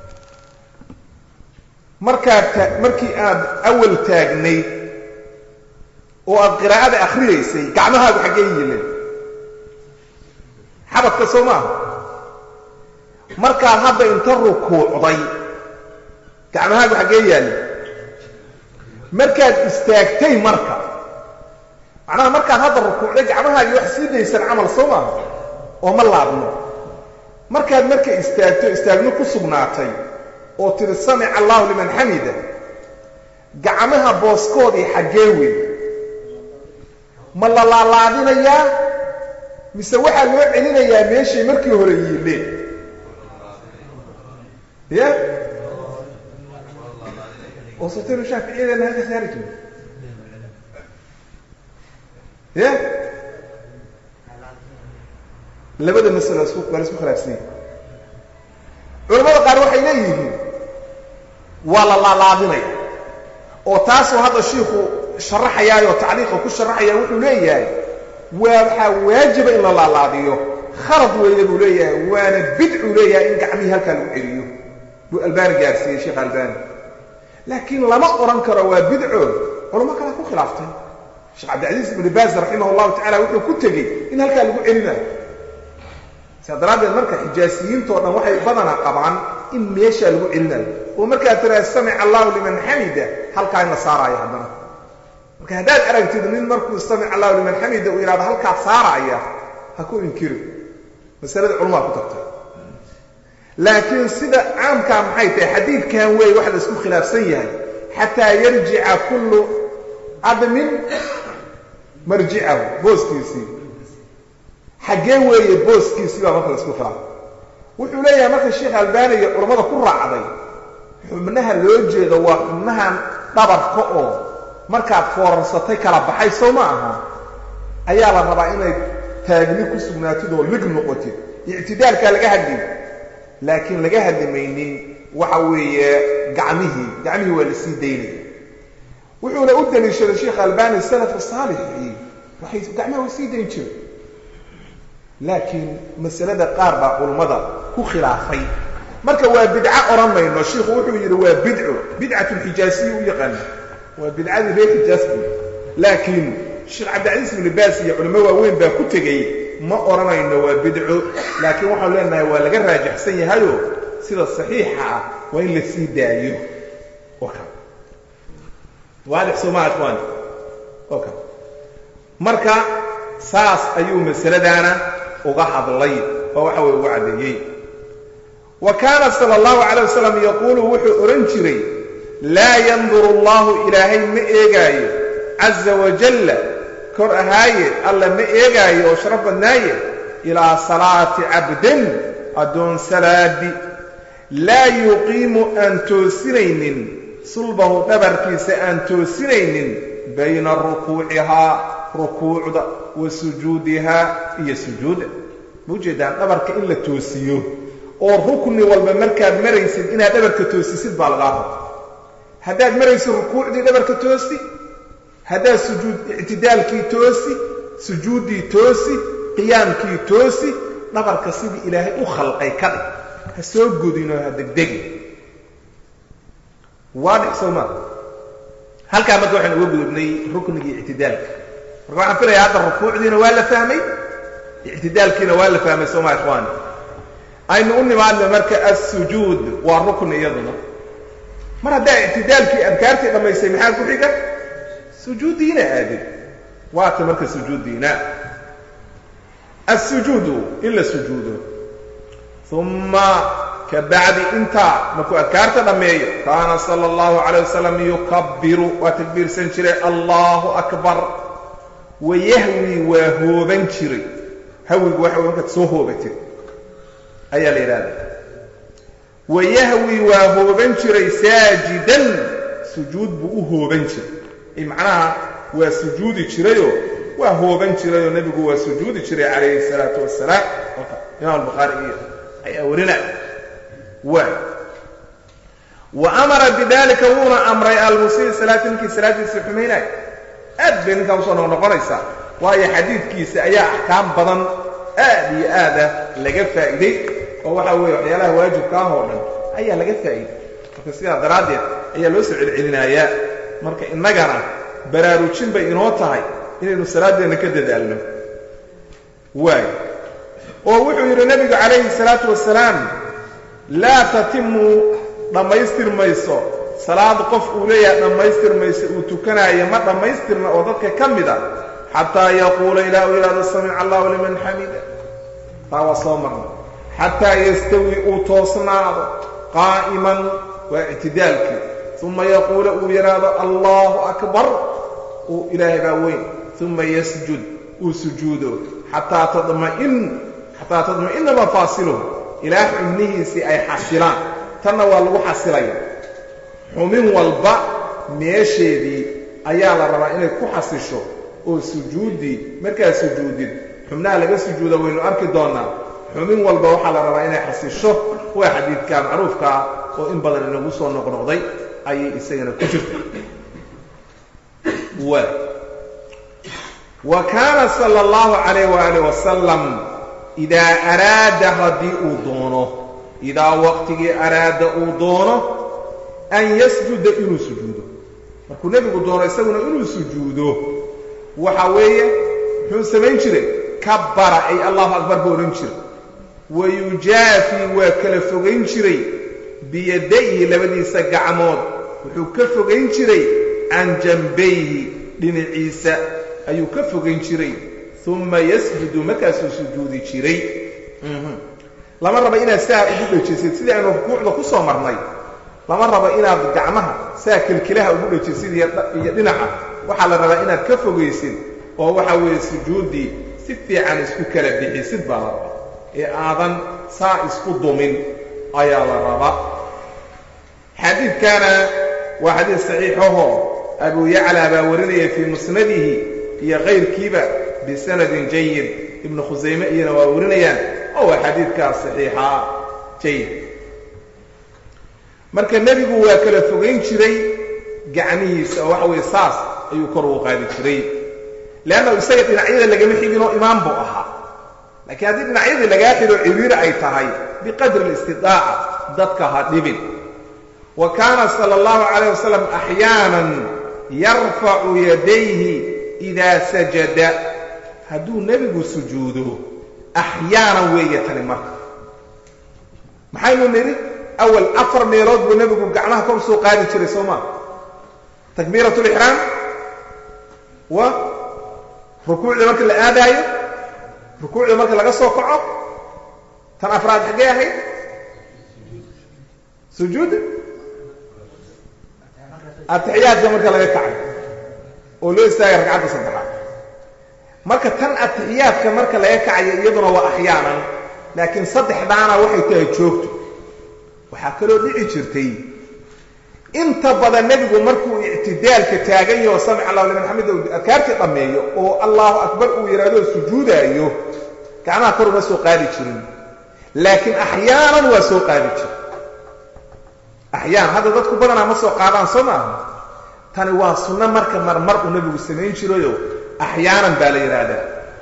Speaker 1: markii aad awal taagnayd oo aad qiraa'ada akhriyaysay gacmahaagu xaggee yileen xabadka soo maaha markaad hadda inta rukuucday gacmahaagu xaggee yaalin markaad istaagtay macnaha markaad hadda rukuucday gacmahaagii wax sii daysan camal soo maaha oo ma laabno markaad marka istaagno ku sugnaatay oo tiri samica allahu liman xamida gacmaha booskoodii xaggee weyn ma la laalaadinayaa mise waxaa loo celinayaa meeshay markii hore yiileen ya oo sotaynu shaaficiyadeenna halka saari jiro ya labada masalo waa la isku khilaafsan yahay culamada qaar waxay leeyihiin waa la laalaadinaya oo taasoo hadda shiiku sharaxayaayoo tacliiqa ku sharaxaya wuxuu leeyahay waxaa waajiba in la laalaadiyo khalad weeye buu leeyahay waana bidcuu leeyahay in gacmihii halkaa lagu celiyo buu albaani gaarsiiyey sheekh albaani laakiin lama oran karo waa bidco culamo kale ku khilaaftay sheekh cabdilcaziiz ibn baaz raximah allahu tacala wuxuu ku tegey in halkaa lagu celinayo sidaa daraaddeed marka xijaasiyiintoo dhan waxay badanaa qabaan in meeshaa lagu celinayo oo markaad tiraa samica allahu liman xamida halkaa in la saaraayo haddana marka haddaad aragtid nin markuu samica allahu liman xamida uu yidhahdo halkaa saaraya ha ku inkiri masalada culamaa ku tagtay laakiin sida caamkaa maxay tahay xadiidkan weeye waxa la isku khilaafsan yahay xataa yarjica kullu cadmin marjicahu booskiisii xaggee weeye booskiisii baa marka la isku khilaafay wuxuu leeyahay marka sheekh albaani iyo culammada ku raacday xubnaha loo jeedo waa xubnahan dhabarka oo markaad foorarsatay kala baxay soo ma aha ayaa la rabaa inay taagni ku sugnaatid oo lig noqotid ictidaalkaa laga hadli laakiin laga hadlimaynin waxa weeye gacmihii waa la sii daynaya wuxuuna u daliishaday sheekh albaani salaf saalixii waxay gacmaha way sii dayn jireen laakiin masalada qaar baa culummada ku khilaafay marka waa bidco oran mayno sheekhu wuxuu yidhi waa bidcatu lxijaasiyi u yaqaana waa bidcadii reer xijaas bu laakiin sheekh cabdilcaziiz ibn baas iyo culamo waaweyn baa ku tegey ma oranayno waa bidco laakiin waxaan leenahay waa laga raajaxsan yahayo sida saxiixa ah waa in la sii daayo waadix soomaa ikhwaan marka saas ayuu masaladaana uga hadlay oo waxa way ugu caddeeyey wa kaana sala allahu calayh wasalam yaquulu wuxuu odhan jiray laa yanduru allahu ilaahay ma eegaayo caza wajalla kor ahaaye alla ma eegaayo oo sharaf badnaaye ilaa salaati cabdin addoon salaadi laa yuqiimu aan toosinaynin sulbahu dhabarkiisa aan toosinaynin bayna rukuucihaa rukuucda wa sujuudihaa iyo sujuuda ma ujeedaan dhabarka in la toosiyo oo rukni walba markaad maraysid inaad dhabarka toosisid baa lagaa raba haddaad maraysid rukuucdii dhabarka toosi haddaad ictidaalkii toosi sujuuddii toosi qiyaamkii toosi dhabarka sidii ilaahay u khalqay ka dhig ha soo godinoo ha degdegi waadix soomaa halkaa marka waxaan uga gudubnay ruknigii ictidaalka marka waxaan filayaa hadda rukuucdiina waa la fahmay ictidaalkiina waa la fahmay sooma ikhwaani aynu u nimaadna marka assujuud waa rukni iyaduna mar haddaa ictidaalkii adkaartii dhammaysay maxaa ku xiga sujuuddiina aadin waata marka sujuuddiina assujuudu in la sujuudo uma kabacdi intaa markuu adkaarta dhammeeyo kaana sala allahu calayh wasalam yukabbiru waa takbiirsan jiray allahu akbar wayahwi waa hooban jiray hawigu waxa markaad soo hoobatid ayaa la yidhahda wayahwi waa hooban jiray saajidan sujuud buu u hooban jiray ay macnaha waa sujuudi jirayoo waa hooban jirayoo nebigu waa sujuudi jiray calayhi salaatu wassalaam imaam albukhaari iyo ayaa warinaya وأمر بذلك ونا أمر المسيء صلاة إنك صلاة السحمينة أدبن كوصنا ونقريسا وهي حديث كيس أي أحكام بدن آدي آذا لقى فائدة وهو حوي يلا واجب كاهونا أي لقى فائدة فكسيها درادية أي لوسع العناية مرك النجرة براروتشين بينوتاي إنه صلاة نكدد ألنا واي ووحي النبي عليه الصلاة والسلام لا تتم لما يستر ميسو صلاة قف أولياء لما يستر ميسو وتكنا يمر لما يستر وضدك كمدا حتى يقول إلى سمع الله لمن حمده فهو صامر حتى يستوي أوتوسنا قائما واعتدالك ثم يقول الله أكبر إلهي باوين ثم يسجد وسجوده حتى تطمئن مفاصله إلى حمنه سي أي حسلان تنوى الله حسلين حمين والباء ميشيدي أيالا ربا إنه كحسشو وسجودي مركز سجودي حمناها لغا سجوده وإنه أركي دونا حمين والباء وحالا ربا إنه حسشو هو حديث كان معروف وإن بدل إنه وصول نقنقضي أي إسينا كجرت وكان صلى الله عليه وآله وسلم إذا أراد هدي أودونه إذا وقته أراد أودونه أن يسجد إنه سجوده فكنا نقول دونه يسجد إنه سجوده وحوية حين سمين شري كبر أي الله أكبر بورين شري ويجافي وكلفوغين شري بيديه لبدي سقع عمود وكلفوغين شري عن جنبيه لن عيسى أي كلفوغين شري ثم يسجد مكاس سجود شري لما ربنا ساعة يقول جسد سيدي أنه ركوع لقصة مرني لما ربنا بدعمها ساكل كلها يقول جسد يدنعها وحال ربنا كفوغيسين وهو حوي سجودي ستي عن اسكوك لبدي سد بالرب أعظم ساعة اسكو ضمن أيال الرب حديث كان وحديث صحيحه أبو يعلى باورني في مسنده هي غير كيبة بسند جيد ابن خزيمة ينواورنيا أو حديث كان صحيحة جيد مركا النبي هو كلا فوقين شري قعنيس أو حوي صاص أيو كرو قادي شري لأنه يسيط نعيد اللي جميع يبينه إمام بؤها لكن هذه نعيد اللي جاءت عبير أي تهي بقدر الاستطاعة ضدك هاتبين وكان صلى الله عليه وسلم أحيانا يرفع يديه إذا سجد هدو نبي سجوده أحيانا ويتني مرة محايلو نري أول أفر ميرود بنبي قعناها كم سوق هذه شري سوما تكبيرة الإحرام وركوع لمرك الآداية ركوع لمرك لقصة وقعه تن أفراد حقيقة هي سجود التحيات لمرك لقصة ولو يستاهل ركعات صدقات marka tan atiyadka marka la yakacayo iyaduna waa axyaanan laakiin saddexdaana waxay tahay joogto waxa kale oo dhici jirtay inta badan nabigu markuu i'tidaalka taagan yahay sami'a Allahu liman hamidahu adkaarti dhameeyo oo Allahu akbar uu yiraahdo sujuudayo kana kor uma soo qaadi jirin laakiin axyaanan waa soo qaadi jiray axyaan hada dadku badanaa ma soo qaadaan Soomaa tani waa sunna marka marmar uu nabigu sameeyay jirayo أحيانا بالإرادة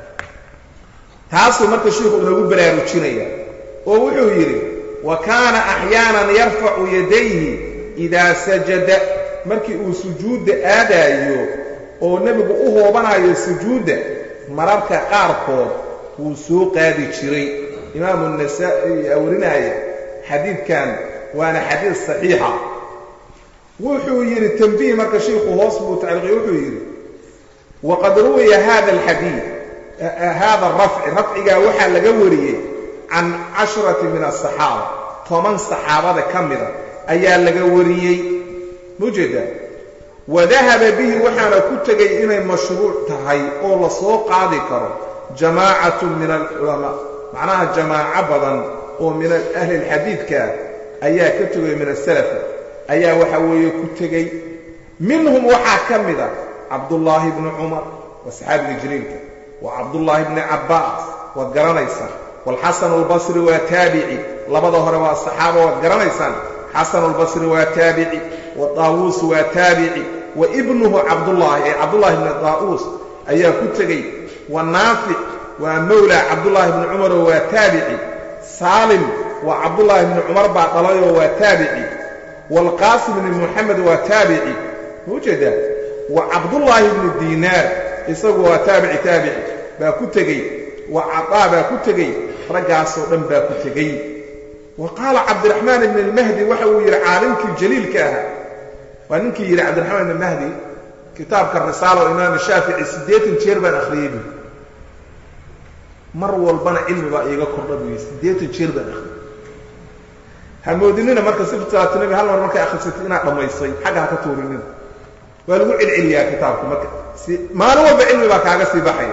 Speaker 1: تاسو مركز شيخ ابن براروجينيا oo wuxuu yiri وكان أحيانا يرفع يديه إذا سجد markii uu sujuud aadayo oo nabigu u hoobanayo sujuud mararka qaarkood uu soo qaadi jiray imaam an-Nasa'i awrinaya hadithkan waana hadith sahiha wuxuu yiri tanbiih marka sheekhu hoos buu tacliiqay wuxuu yiri وقد روي هذا الحديث هذا رفع وحا لغا وريي عن 10 من الصحابه 8 صحابه كامله ايا لغا وريي مجد وذهب به وحنا كتغي اني مشروع تهي او لا سو قادي كرو جماعه من العلماء معناها جماعه بدن او من اهل الحديث كان ايا كتغي من السلف ايا وحا وي كتغي منهم وحا كامله عبد الله بن عمر وصحابي الجليل وعبد الله بن عباس وقرنيسان والحسن البصري وتابعي لبده هو الصحابه وقرنيسان xasan albasri waa taabici wa daawuus waa taabici wa ibnuhu cabdullaahi ee cabdullaahi ibni daa'uus ayaa ku tegey wa naafic waa mawla cabdullaahi ibni cumaroo waa taabici saalim waa cabdullaahi ibni cumar baa dhalayoo waa taabici waalqaasim ibni muxamed waa taabici ma ujeedaa wa cabdullaahi ibni diinaar isagu waa taabici baa ku tegey wa cataa baa ku tegey raggaasoo dhan baa ku tegey wa qaala cabdiraxmaan ibni almahdi waxa uu yidhi caalimkii jaliilka ahaa waa ninkii yidhi cabdiraxmaan ibni mahdi kitaabka risaala oo imaam shaafici 80 jeer baan akhriyey buu mar walbana cilmi baa iiga kordha buu 80 jeer baan akhriyey hamoodinina marka sifatu salaatu nabi hal mar markay akhrisatay inaad dhammaysay xagga ha ka tuurinina waa lagu celceliyaa kitaabka marka maalin walba cilmi baa kaaga sii baxaya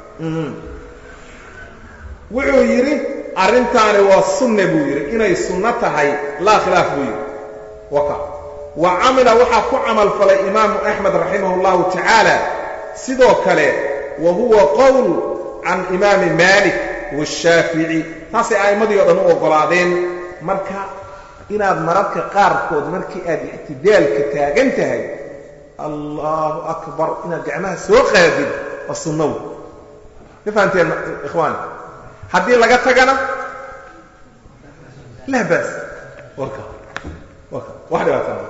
Speaker 1: wuxuu yidhi arrintaani waa sunne buu yidhi inay sunno tahay laa khilaaf buu yidhi waka wa camila waxaa ku camal falay imaamu axmed raximah اllahu tacaala sidoo kale wa huwa qowl can imaami maalik washaafici taasay a'immadii o dhan u oggolaadeen marka inaad mararka qaarkood markii aad ictidaalka taagan tahay allahu akbar inaad gacmaha soo qaadid waa sunnow ma fahanteen ikhwaani haddii laga tagana laa baas warka wax dhibaatana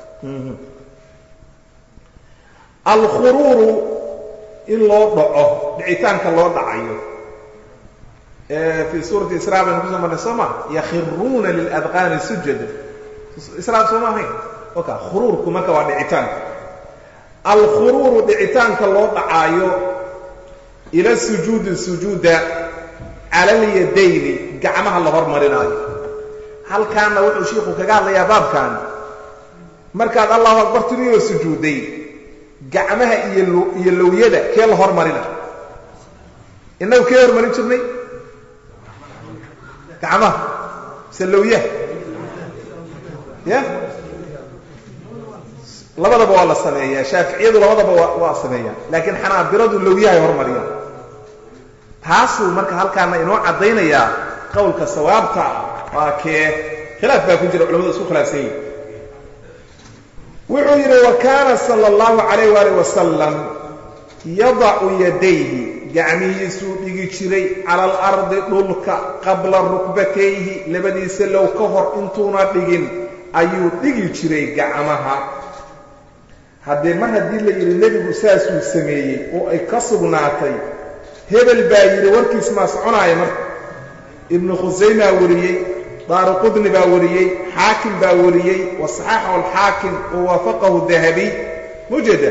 Speaker 1: alkhuruuru in loo dhaco dhicitaanka loo dhacayo fii suurati israa baynu kusoo marnay soo maa yakhiruuna liladqaani sujada israa soo ma ahayn waka khuruurku marka waa dhicitaanka alkhuruuru dhicitaanka loo dhacaayo ila sujuudi sujuuda cala alyadayni gacmaha la hormarinaayo halkaana wuxuu shiiku kaga hadlayaa baabkan markaad allahu akbar tiriyoo sujuuday gacmaha iyo lowyada kee la hormarina innagu kee hormarin jirnay gacmaha mise lowyaha ya labadaba waa la sameeyaa shaaficiyadu labadaba waa sameeyaan laakiin xanaabiladu lowyahay hormariyaan taasuu marka halkaana inoo caddaynayaa qowlka sawaabta waa kee khilaaf baa ku jira culamadu isku khilaafsan yihin wuxuu yidhi wa kaana sala allahu calayh waalih wasalam yadacu yadayhi gacmihiisuu dhigi jiray cala alardi dhulka qabla rukbatayhi labadiisa low ka hor intuuna dhigin ayuu dhigi jiray gacmaha haddee mar haddii la yidhi nebigu saasuu sameeyey oo ay ka sugnaatay hebel baa yidhi warkiis maa soconaaya marka ibnu khusaymaa wariyey daaruqudni baa wariyey xaakim baa wariyey wa saxaxahu alxaakim wa waafaqahu dahabiy mujeda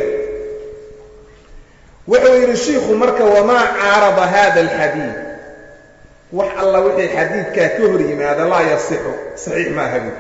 Speaker 1: wuxuu yidhi shiikhu marka wamaa caarada hada alxadiid wax alla wixii xadiidkaa ka hor yimaada laa yasixu saxiix maa habi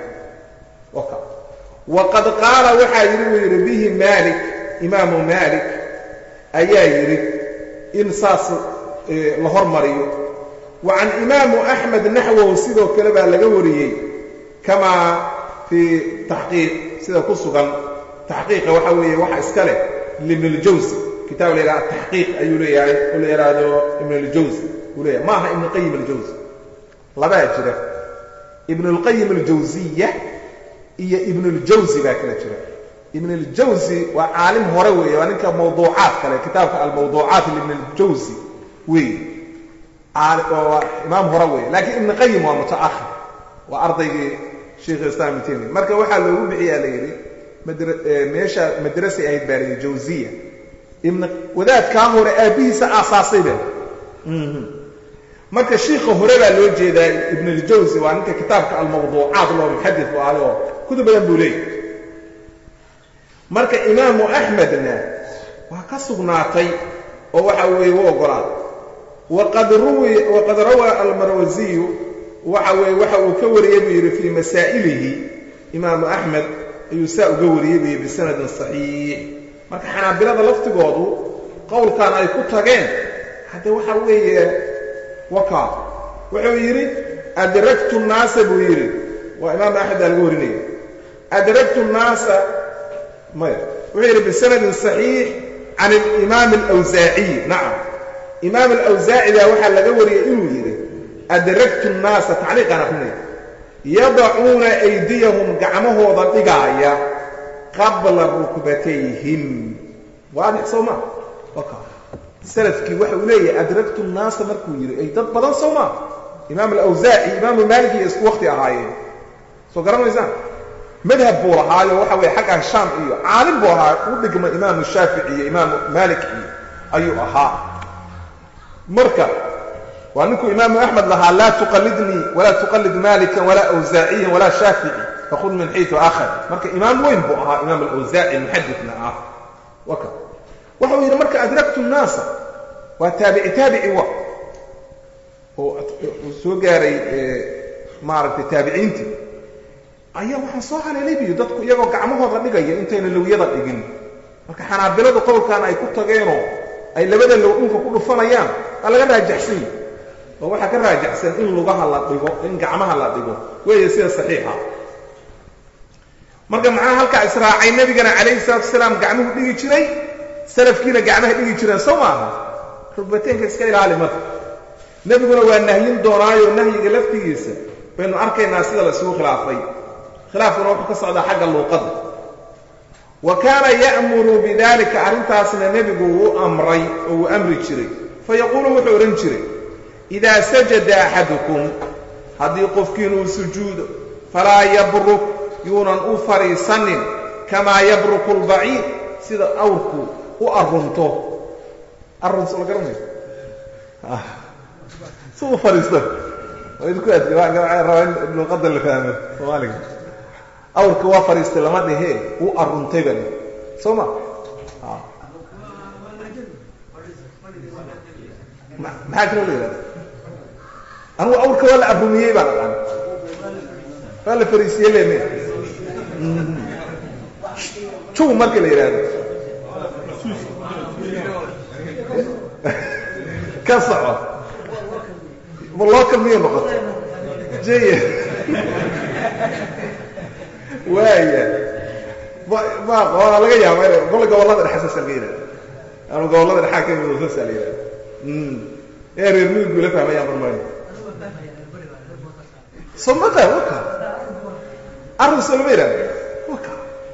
Speaker 1: waqad qaala waxaa yidhi uu yidhi bihi maalik imaamu maalik ayaa yidhi in saas la hormariyo wa can imaamu axmed naxwahu sidoo kale baa laga wariyey kamaa fii taxqiiq sida ku sugan taxqiiqa waxa weeye waxa iska leh libn اljawsi kitaab la yidhaha taxqiiq ayuu leeyahay oo la yidhaahdo ibn اljawsi uu leeyahay maaha ibn qayim aljawsi labaa jira ibn اlqayim aljawsiya iyo ibn اljawsi baa kala jira ibn اljawsi waa caalim hore weeye waa ninka mawduucaad kale kitaabka almawduucaat libn اljawsi weeye imaam hore weeye laakiin ibn qayim waa mutaakhir waa ardaygii sheikh islam ibn taymiya marka waxaa loogu bixiyaa la yidhi meesha madrasay ahayd baa layidhi jawsiya wadaadkaa hore aabbihiisa aasaasay ba marka shiikha hore baa loo jeedaa ibn اljawsi waa ninka kitaabka almawduucaat loo muxadis u ahay oo kutub badan buu leeyahy marka imaamu axmedna waa ka sugnaatay oo waxa weeye u ogolaaday waqad rawaa almarwasiyu waxa weeye waxa uu ka wariyey buu yidhi fii masaa'ilihi imaamu axmed ayuu saa uga wariyey buu yidhi bisanadin saxiix marka xanaabilada laftigoodu qowlkan ay ku tageen hadde waxa weeye waka wuxuu yidhi adragtu nnaasa buu yidhi waa imaam axmed baa laga warinaya adragtu nnaasa maya wuxuu yidhi bisanadin saxiix can alimaam alawsaaciy nacam imaam alawsaaci baa waxaa laga wariyey inuu yidhi adragtu nnaasa tacliiqaan akrinaya yadacuuna aydiyahum gacmahooda dhigaaya qabla rukbatayhim waadix soo maa salafkii waxa uu leeyahay adragtu nnaasa markuu yidhi ay dad badan soo maa imaam alawsaaci imaamu maalik iyo isku wakti ahaayeen soo garanaysaan madhab buu lahaayo waxa weeye xagga shaam iyo caalim buu ahaa u dhigma imaamu shaafici iyo imaamu maalik iyo ayuu ahaa marka waa ninkuu imaamu axmed lahaa laa tuqalidnii walaa tuqalid maalikan walaa awsaaciyan walaa shaafici fakhud min xaytu akhad marka imaam weyn buu ahaa imaam alawsaaci muxadidna ah waka waxau yidhi marka adragtu nnaasa waa taabici wa oo soo gaaray maaragtay taabiciintii ayaa waxaan soo haleelay biyo dadku iyagoo gacmahooda dhigaya intayna lowyada dhigin marka xanaabiladu qowlkan ay ku tageenoo ay labada low dhulka ku dhufanayaan waa laga raajaxsan yahi oo waxaa ka raajaxsan in lugaha la dhigo in gacmaha la dhigo weeye sida saxiixa marka maxaa halkaa israacay nebigana calayhi salaatu wasalaam gacmuhu dhigi jiray salafkiina gacmaha dhigi jireen soo maaha rugbateenka iska ilaali marka nebiguna waa nahyin doonaayo nahyiga laftigiisa baynu arkaynaa sida la isugu khilaafay khilaafkuna wuxuu ka socdaa xagga luuqada wa kaana ya'muru bidalika arrintaasna nebigu wuu amray oo wuu amri jiray fayaquulu wuxuu odhan jiray idaa sajada axadukum haddii qofkiinuu sujuudo falaa yabruk yuunan u fadhiisanin kamaa yabruku albaciid sida awrku u arunto arunso la garanayso si u fadhiisto idinku rabaa in luuqada la fahmo soomaaliga awrka waa fadhiistay lama dhehee uu aruntay baa li soo ma maxaa kaloo la yihahda anugu awrka waa la arumiyey baan aqaan waa la fariisiyey leme juw marka la yidhahdo ka soco local miyay noqoto jaya waaya waa laga yaaba bal gobollada dhexasaasa laga yidhahda ama gobollada dhexaa ka yimid saasa la yidhahda ee reer miyigu la fahmayaan barmayno somata waka arrinso lama yidhahda waka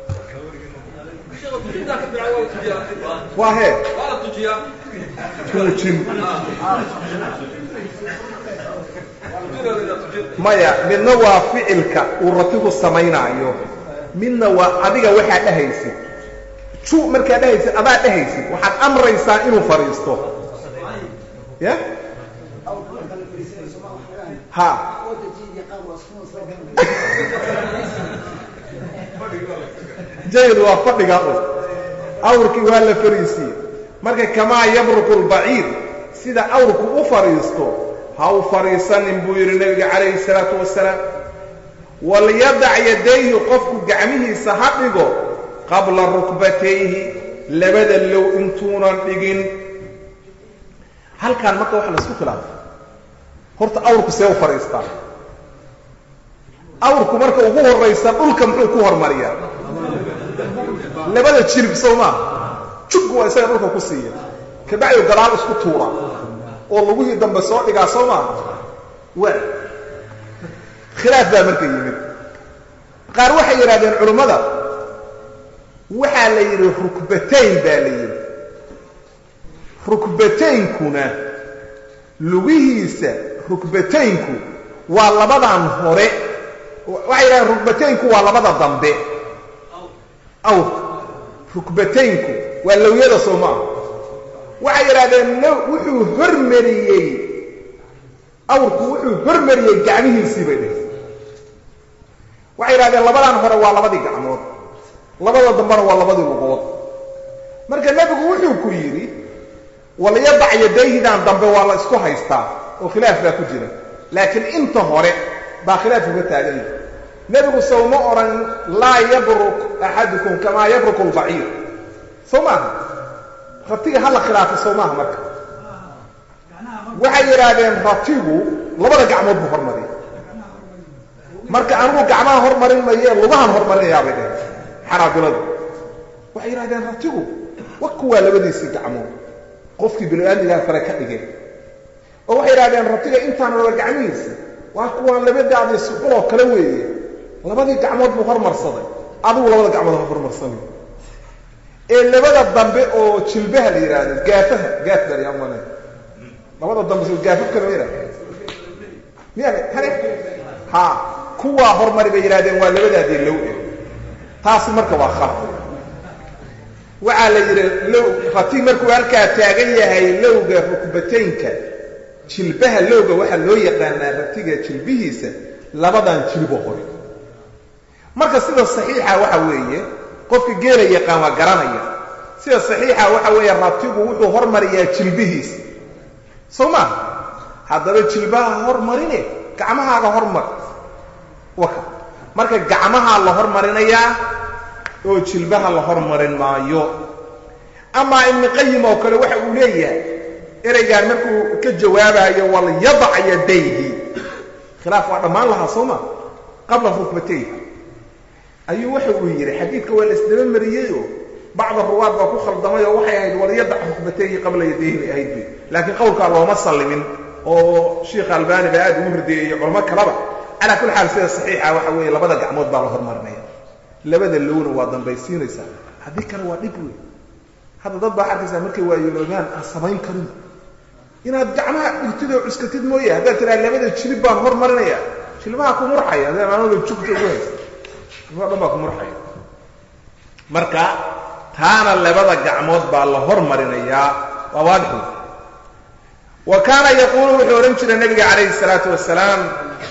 Speaker 1: waa hee tuujin maya midna waa ficilka uu ratigu samaynaayo midna waa adiga waxaa dhehaysid ju markaa dhehaysid adaa dhehaysid waxaad amraysaa inuu fadhiisto ya ha jayid waa fadhigaa un awrkii waa la fariisiye marka kamaa yabruku albaciid sida awrku u fadhiisto ha u fadhiisanin buu yidhi nebiga calayhi salaatu wasalaam walyadac yadayhi qofku gacmihiisa ha dhigo qabla rukbatayhi labada low intuunan dhigin halkaan marka waxa laisku khilaafay horta awrku see u fadhiistaa awrku marka ugu horraysa dhulka muxuu ku hormariyaa labada jilib sow maa juggu waa isaga dhulka ku siiya kabacdu gadaal isku tuura oo lugihii dambe soo dhigaa soo maaha waa khilaaf baa marka yimid qaar waxay yidhahdeen culummada waxaa la yidhi rukbatayn baa la yidhi rukbataynkuna lugihiisa rukbataynku waa labadan hore waxay yidhahdeen rukbataynku waa labada dambe awrka rukbataynku waa lowyada soo maaha waxay yidhahdeen wuxuu hormariyey awrku wuxuu hormariyey gacmihiisii bay dheh waxay yidhahdeen labadan hore waa labadii gacmood labada dambena waa labadii lugood marka nebigu wuxuu ku yidhi walyadac yadayhidan dambe waa la isku haystaa oo khilaaf baa ku jira laakiin inta hore baa khilaaf uga taagan yahay nebigu sawma odhan laa yabruk axadukum kamaa yabruku albaciir soo maaha ratiga hala khilaafo soo maaha marka waxay yidhaahdeen ratigu labada gacmood buu hormariyay marka anigu gacmaha hormarin maye lugahan hormarinayaa bay dheheen xanaabiladu waxay yidhahdeen ratigu waku waa labadiisii gacmood qofkii bini-aadmigaa fare ka dhigeen oo waxay yidhahdeen ratiga intaan raba gacmihiisa waa kuwaan labadaadii suxul oo kale weeye labadii gacmood buu hormarsaday adigu labada gacmood hormarsanay ee labada dambe oo jilbaha la yiraahdo gaaf dari amana labada dambe soo gaaf kale hare ha kuwa hormari bay yiraahdeen waa labadaadii low taas marka waa khalad waxa la yiraahdo low khatii markuu halka taagan yahay lowga rukbataynka jilbaha lowga waxa loo yaqaanaa ratiga jilbihiisa labadan jilbo hore marka sida saxiixa waxa weeye qofka geela yaqaan waa garanaya sida saxiixa waxa weeye ratigu wuxuu hormariyaa jilbihiisa soma hadaba jilbaha hormarine gacmahaaga hormar waka marka gacmaha la hormarinaya oo jilbaha la hormarin maayo ama ibn qayyim oo kale waxa uu leeyahay ereygaan markuu ka jawaabayo wal yad'a yadayhi khilaaf waa dhamaan laha soma qabla rukbatayhi ayuu waxa uu yiri xadiidka waa la isdaba mariyeeyo بعض الرواد بقى خلدمay oo waxay ahayd wal yad'a rukbatayhi qabla yadayhi ahayd laakiin qowlka looma sallimin oo Sheikh Albani baa aad u hurdiyay culimo kalaba ala kulli xaal sida saxiixa waxa weeye labada gacmood baa la hormarinaya labada lowna waa dambaysiinaysa hadii kale waa dhib weey hada dad baa arkaysa markay waayoolaan samayn karin inaad gacmaha dhigtid oo iskatid mooyee hada tira labada jilib baan hormarinaya jilbaha ku murxaya hada maanu jugto weey waa ku murxaya marka taana labada gacmood baa la hormarinaya waa waadix وكان يقول وحورن جرى النبي عليه الصلاه والسلام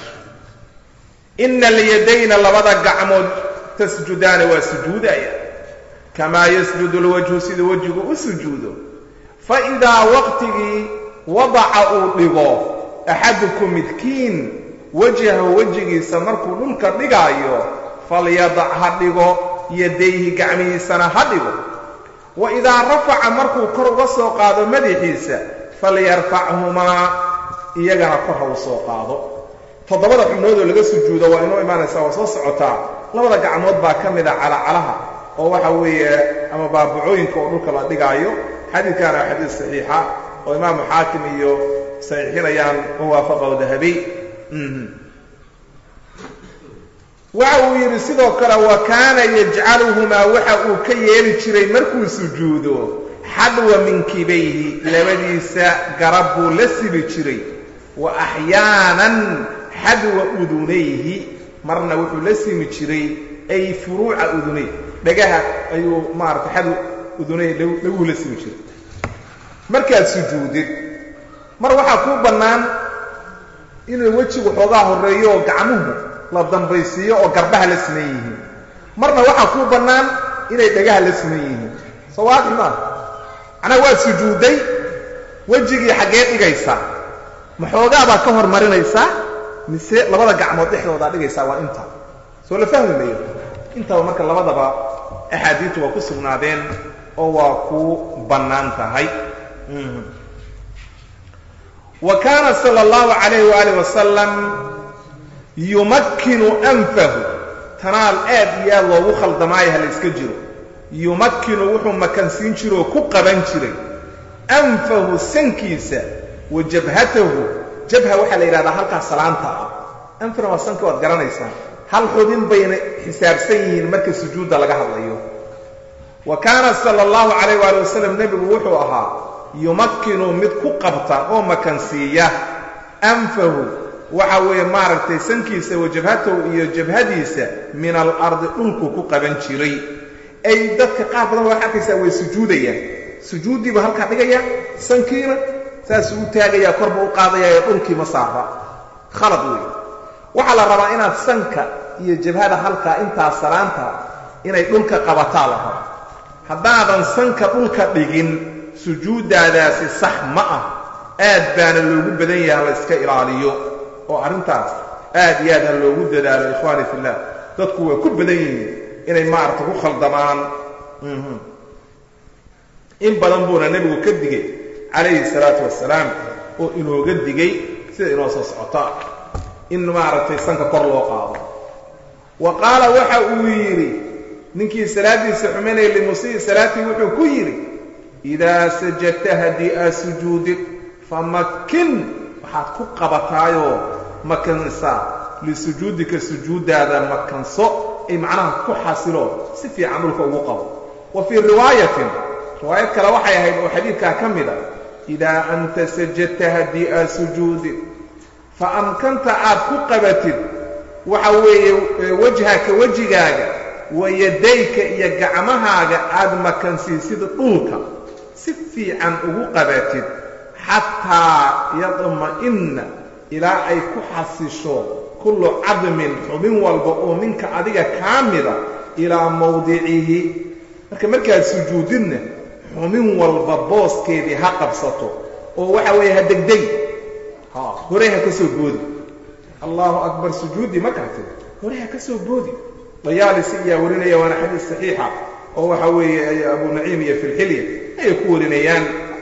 Speaker 1: ان اليدين لبدا قعمود تسجدان وسجودا كما يسجد الوجه سيد وجهه وسجود فاذا وقته وضع ضغو احدكم مسكين وجهه سمركو دلك دغايو فليضع هدغو يديه قعمي سنه هدغو واذا رفع مركو كر وسو قادو مدخيسا فليرفعهما iyagana kor ha soo qaado todobada xubnood oo laga sujuudo waa inoo imaanaysa oo soo socota labada gacmood baa kamida calaha oo waxa weeye ama baabacooyinka oo dhulka la dhigaayo xadiidkana xadiis saxiixa oo imaam xaakim iyo saxiixinayaan muwaafaqo dahabi waxa uu yiri sidoo kale waa kaana yajcaluhuma waxa uu ka yeeli jiray markuu sujuudo حدوى من كبيه لبديسا قربوا لسبي جري وأحيانا حدوى أذنيه مرنا وحو لسبي جري أي فروع أذنيه دقاها أيو مارت حدوى أذنيه لو لسبي جري مركز سجود مروحة كوبنان إنه وجه وحوضاه الرئيو وقعموه لابدان بيسيه وقربها لسنيه مرنا وحا كوبنان إنه دقاها لسنيه صوات ما أنا واسجودي وجهي حقيقي دغيسا maxoogaa baa ka hormarinaysa mise labada gacmood dhexdooda dhigaysa waa inta soo la fahmayo inta marka labadaba ahadiitu waa ku sugnaadeen oo waa ku banaan tahay وكان صلى الله عليه واله وسلم يمكن انفه تنال اديا لو خلدماي هل iska jiro يمكن وحو مكانسين جيرو ku qaban jiray anfahu sankiisa wajabhatahu jabha waxa la yiraahdaa halka salaanta anfana sanka wad garanaysaa hal xubin bayna xisaabsan yihiin marka sujuuda laga hadlayo وكان صلى الله عليه واله وسلم nabigu wuxuu ahaa yumakkinu mid ku qabta oo makansiya anfahu waxa weeye maaragtay sankiisa wajabhatahu iyo jabhadiisa min al-ard dhulku ku qaban jiray ay dadka qaar badan waxa arkaysa way sujuudayaan sujuudiba halka dhigaya sankiina saas uu taagaya korba u qaadaya dhulkii ma saara khalad weey waxa la rabaa inaad sanka iyo jabhada halka inta salaanta inay dhulka qabataa la rabo hadaadan sanka dhulka dhigin sujuudaadaasi sax ma ah aad baana loogu badan yahay la iska ilaaliyo oo arintaas aad iyo aad loogu dadaalo ikhwaani fillah dadku way ku badan yihiin inay maarta ku khaldamaan in badan buu nabigu ka digay alayhi salatu wassalaam oo inooga digay sida inoo soo socota in maarta sanka kor loo qaado waqala waxa uu yiri ninkii salaadiisa xumeynay limusii salaati wuxuu ku yiri ida sajadta hadi asujud famakkin waxaad ku qabataayo makansaa lisujuudika sujuudaada makanso ay macnaha ku xasilo si fiican dhulka ugu qabo wa fii riwaayatin riwaayad kale waxay ahayd oo xadiidkaa ka mida idaa anta sajadta haddii aad sujuudid fa amkanta aad ku qabatid waxa weeye wajhaka wejigaaga wa yadayka iyo gacmahaaga aad makansiisid dhulka si fiican ugu qabatid xataa yadma'inna ilaa ay ku xasisho kullu cadmin xubin walba oo ninka adiga kaa mida ilaa mawdicihi markaad sujuudidna xubin walba booskeedii ha qabsato oo waxa weeye ha degdeg horey ha ka soo boodi allahu akbar sujuudi markaa tiri horey ha ka soo boodi dayaalisi ayaa warinaya waana xadiis saxiixa oo waxa weeye abu naciim iyo filxilya ayay ku warinayaan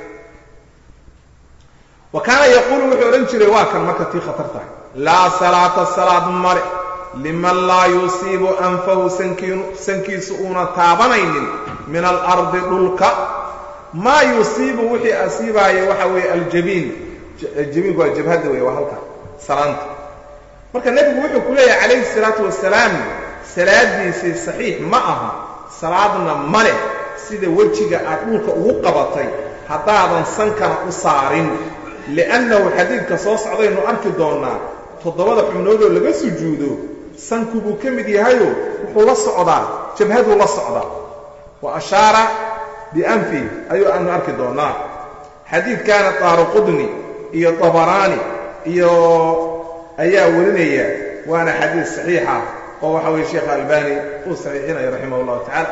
Speaker 1: wa kaana yaquulu wuxuu odhan jiray waa kan marka tii khatar tahay laa salaata salaad male liman laa yusiibu anfahu sankiisu uuna taabanaynin min alardi dhulka maa yusiibu wixii asiibaaya waxa weeye aljabiin jabiinku waa jabhadda wey waa halka salaanta marka nebigu wuxuu ku leeyahay calayhi salaatu wasalaam salaadiisii saxiix ma aha salaadna male sida wejiga aad dhulka ugu qabatay haddaadan sankana u saarin li'annahu xadiidka soo socdaynu arki doonnaa 7 xubnoodoo laga sujuudo sanku buu ka mid yahayo wuxuu la socdaa jabhaduu la socdaa wa ashaara bianfi ayuu aanu arki doonnaa xadiidkaana daaruqudni iyo tabaraani iyo ayaa warinaya waana xadiis saxiixa oo waxa weeye sheekh albani uu saxiixinayo raximah allahu tacaala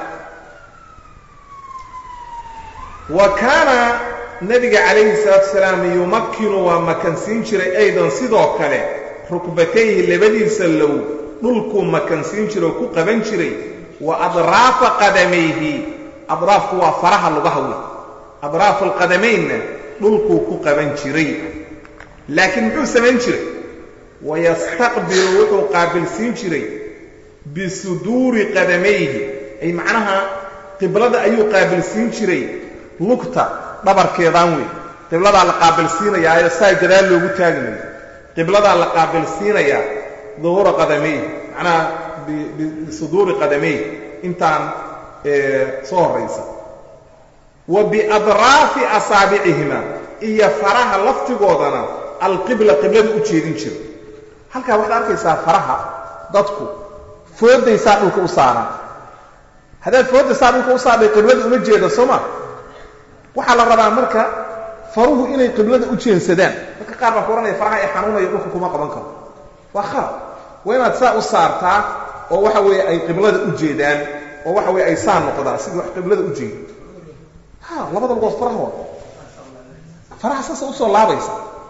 Speaker 1: wa kaana nabiga calayhi salaatu wasalaam yumakkinu waa makansiin jiray aydan sidoo kale rukbatayhi labadiisa low dhulkuu makansiin jiray oo ku qaban jiray wa adraafa qadamayhi adraafku waa faraha lugaha wey adraafu alqadamaynna dhulkuu ku qaban jiray laakiin muxuu samayn jiray wayastaqbilu wuxuu qaabilsiin jiray bisuduuri qadamayhi ay macnaha qiblada ayuu qaabilsiin jiray lugta dhabarkeedaan wey qibladaa la qaabilsiinayaa saa gadaal loogu taagmayo qibladaa la qaabilsiinayaa duhuura qadamayhi macnaha bisuduuri qadamayhi intaan soo horaysa wa biadraafi asaabicihima iyo faraha laftigoodana alqibla qiblada u jeedin jira halkaa waxaad arkaysaa faraha dadku foodaysaa dhulka u saaraan haddaad foodaysaa dhulka u saarday qiblada uma jeeda sooma waxaa la rabaa marka faruhu inay qiblada u jeensadaan dadka qaar baa ku ohanaya faraha ay xanuunayo dhulka kuma qaban karo waa khalad waa inaad saa u saartaa oo waxa weeye ay qiblada u jeedaan oo waxa weeye ay saa noqdaan sidii wax qiblada u jeeda labada lugood farahooda faraha saasa usoo laabaysa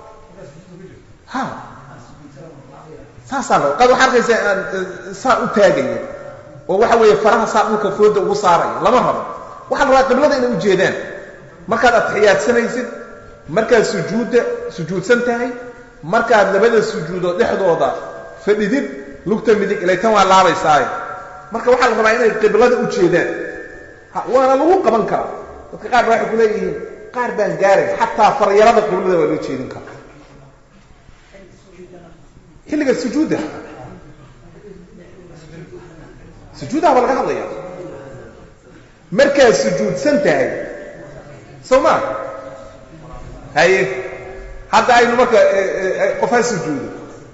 Speaker 1: saasaa lo qaad waxaa arkaysaa saa u taagaya oo waxa weeye faraha saa dhulka fooda ugu saaraya lama rabo waxaa la rabaa qiblada inay u jeedaan markaad atixiyaadsanaysid markaad sujuudsan tahay markaad labada sujuudood dhexdooda fadhidid lugta midig ilaytan waa laabaysaaye marka waxaa la rabaa inay qiblada u jeedaan waana lagu qaban karaa dadka qaar baa waxay ku leeyihiin qaar baan gaaray xataa faryarada qiblada waa loo jeedin karaa xilliga sujuudaha baa laga hadlaya markaad sujuudsan tahay soo ma haye hadda aynu marka qof ha sujuudo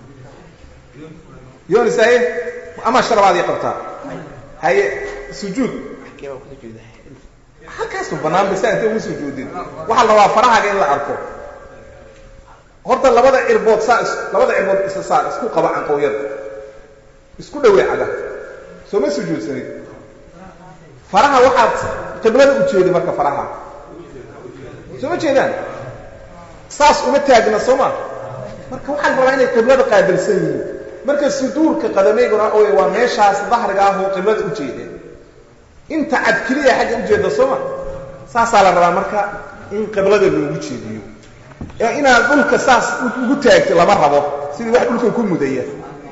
Speaker 1: yoonisaye ama sharabaadii qabtaa haye sujuud halkaasu bannaan basa intay ugu sujuudin waxaa la rabaa farahaaga in la arko horta labada cirbood isa saar isku qaba canqowyada isku dhawee caga soo ma sujuudsanid faraha waxaad qiblada u jeedi marka faraha soo ma jeedaan saas uma taagna soo ma marka waxaa la rabaa inay qiblada qaabilsan yihiin marka suduurka qadamayguna waa meeshaas dahriga ah oo qiblada u jeedeen inta cad keliya xagga u jeeda soo ma saasaa la rabaa marka in qiblada loogu jeediyo ee inaad dhulka saas ugu taagto lama rabo sidii wax dhulka ku mudaya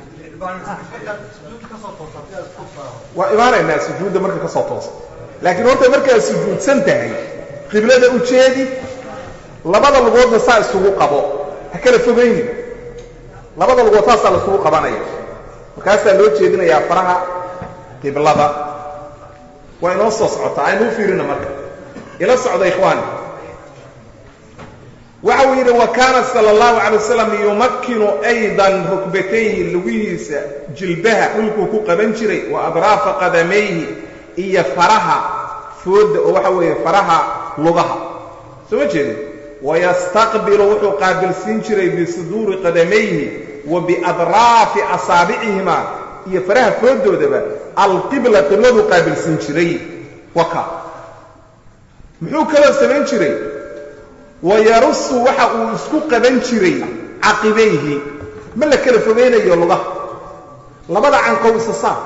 Speaker 1: waa imaanaynaa sujuudda marka ka soo toosa laakiin horta markaad sujuudsan tahay qiblada u jeedi labada lugoodna saa isugu qabo ha kala fogaynin labada lugood taasaa la isugu qabanaya markaasaa loo jeedinayaa faraha qiblada waa inoo soo socotaa aynuu fiirina marka ila socda ikhwaani waxa uu yidhi wa kaana sala allahu calay wasalam yumakkinu aydan rukbatayhi lugihiisa jilbaha dhulkuu ku qaban jiray wa adraafa qadamayhi iyo faraha fooda oo waxa weeye faraha lugaha soo ma jeedin wayastaqbilu wuxuu qaabilsiin jiray bisuduuri qadamayhi wa biadraafi asaabicihima iyo faraha foodoodaba alqibla qibladu qaabilsiin jiray waka muxuu kaloo samayn jiray wayarusu waxa uu isku qaban jiray caqibayhi ma la kala fogeynayo lugaha labada canqow isa saar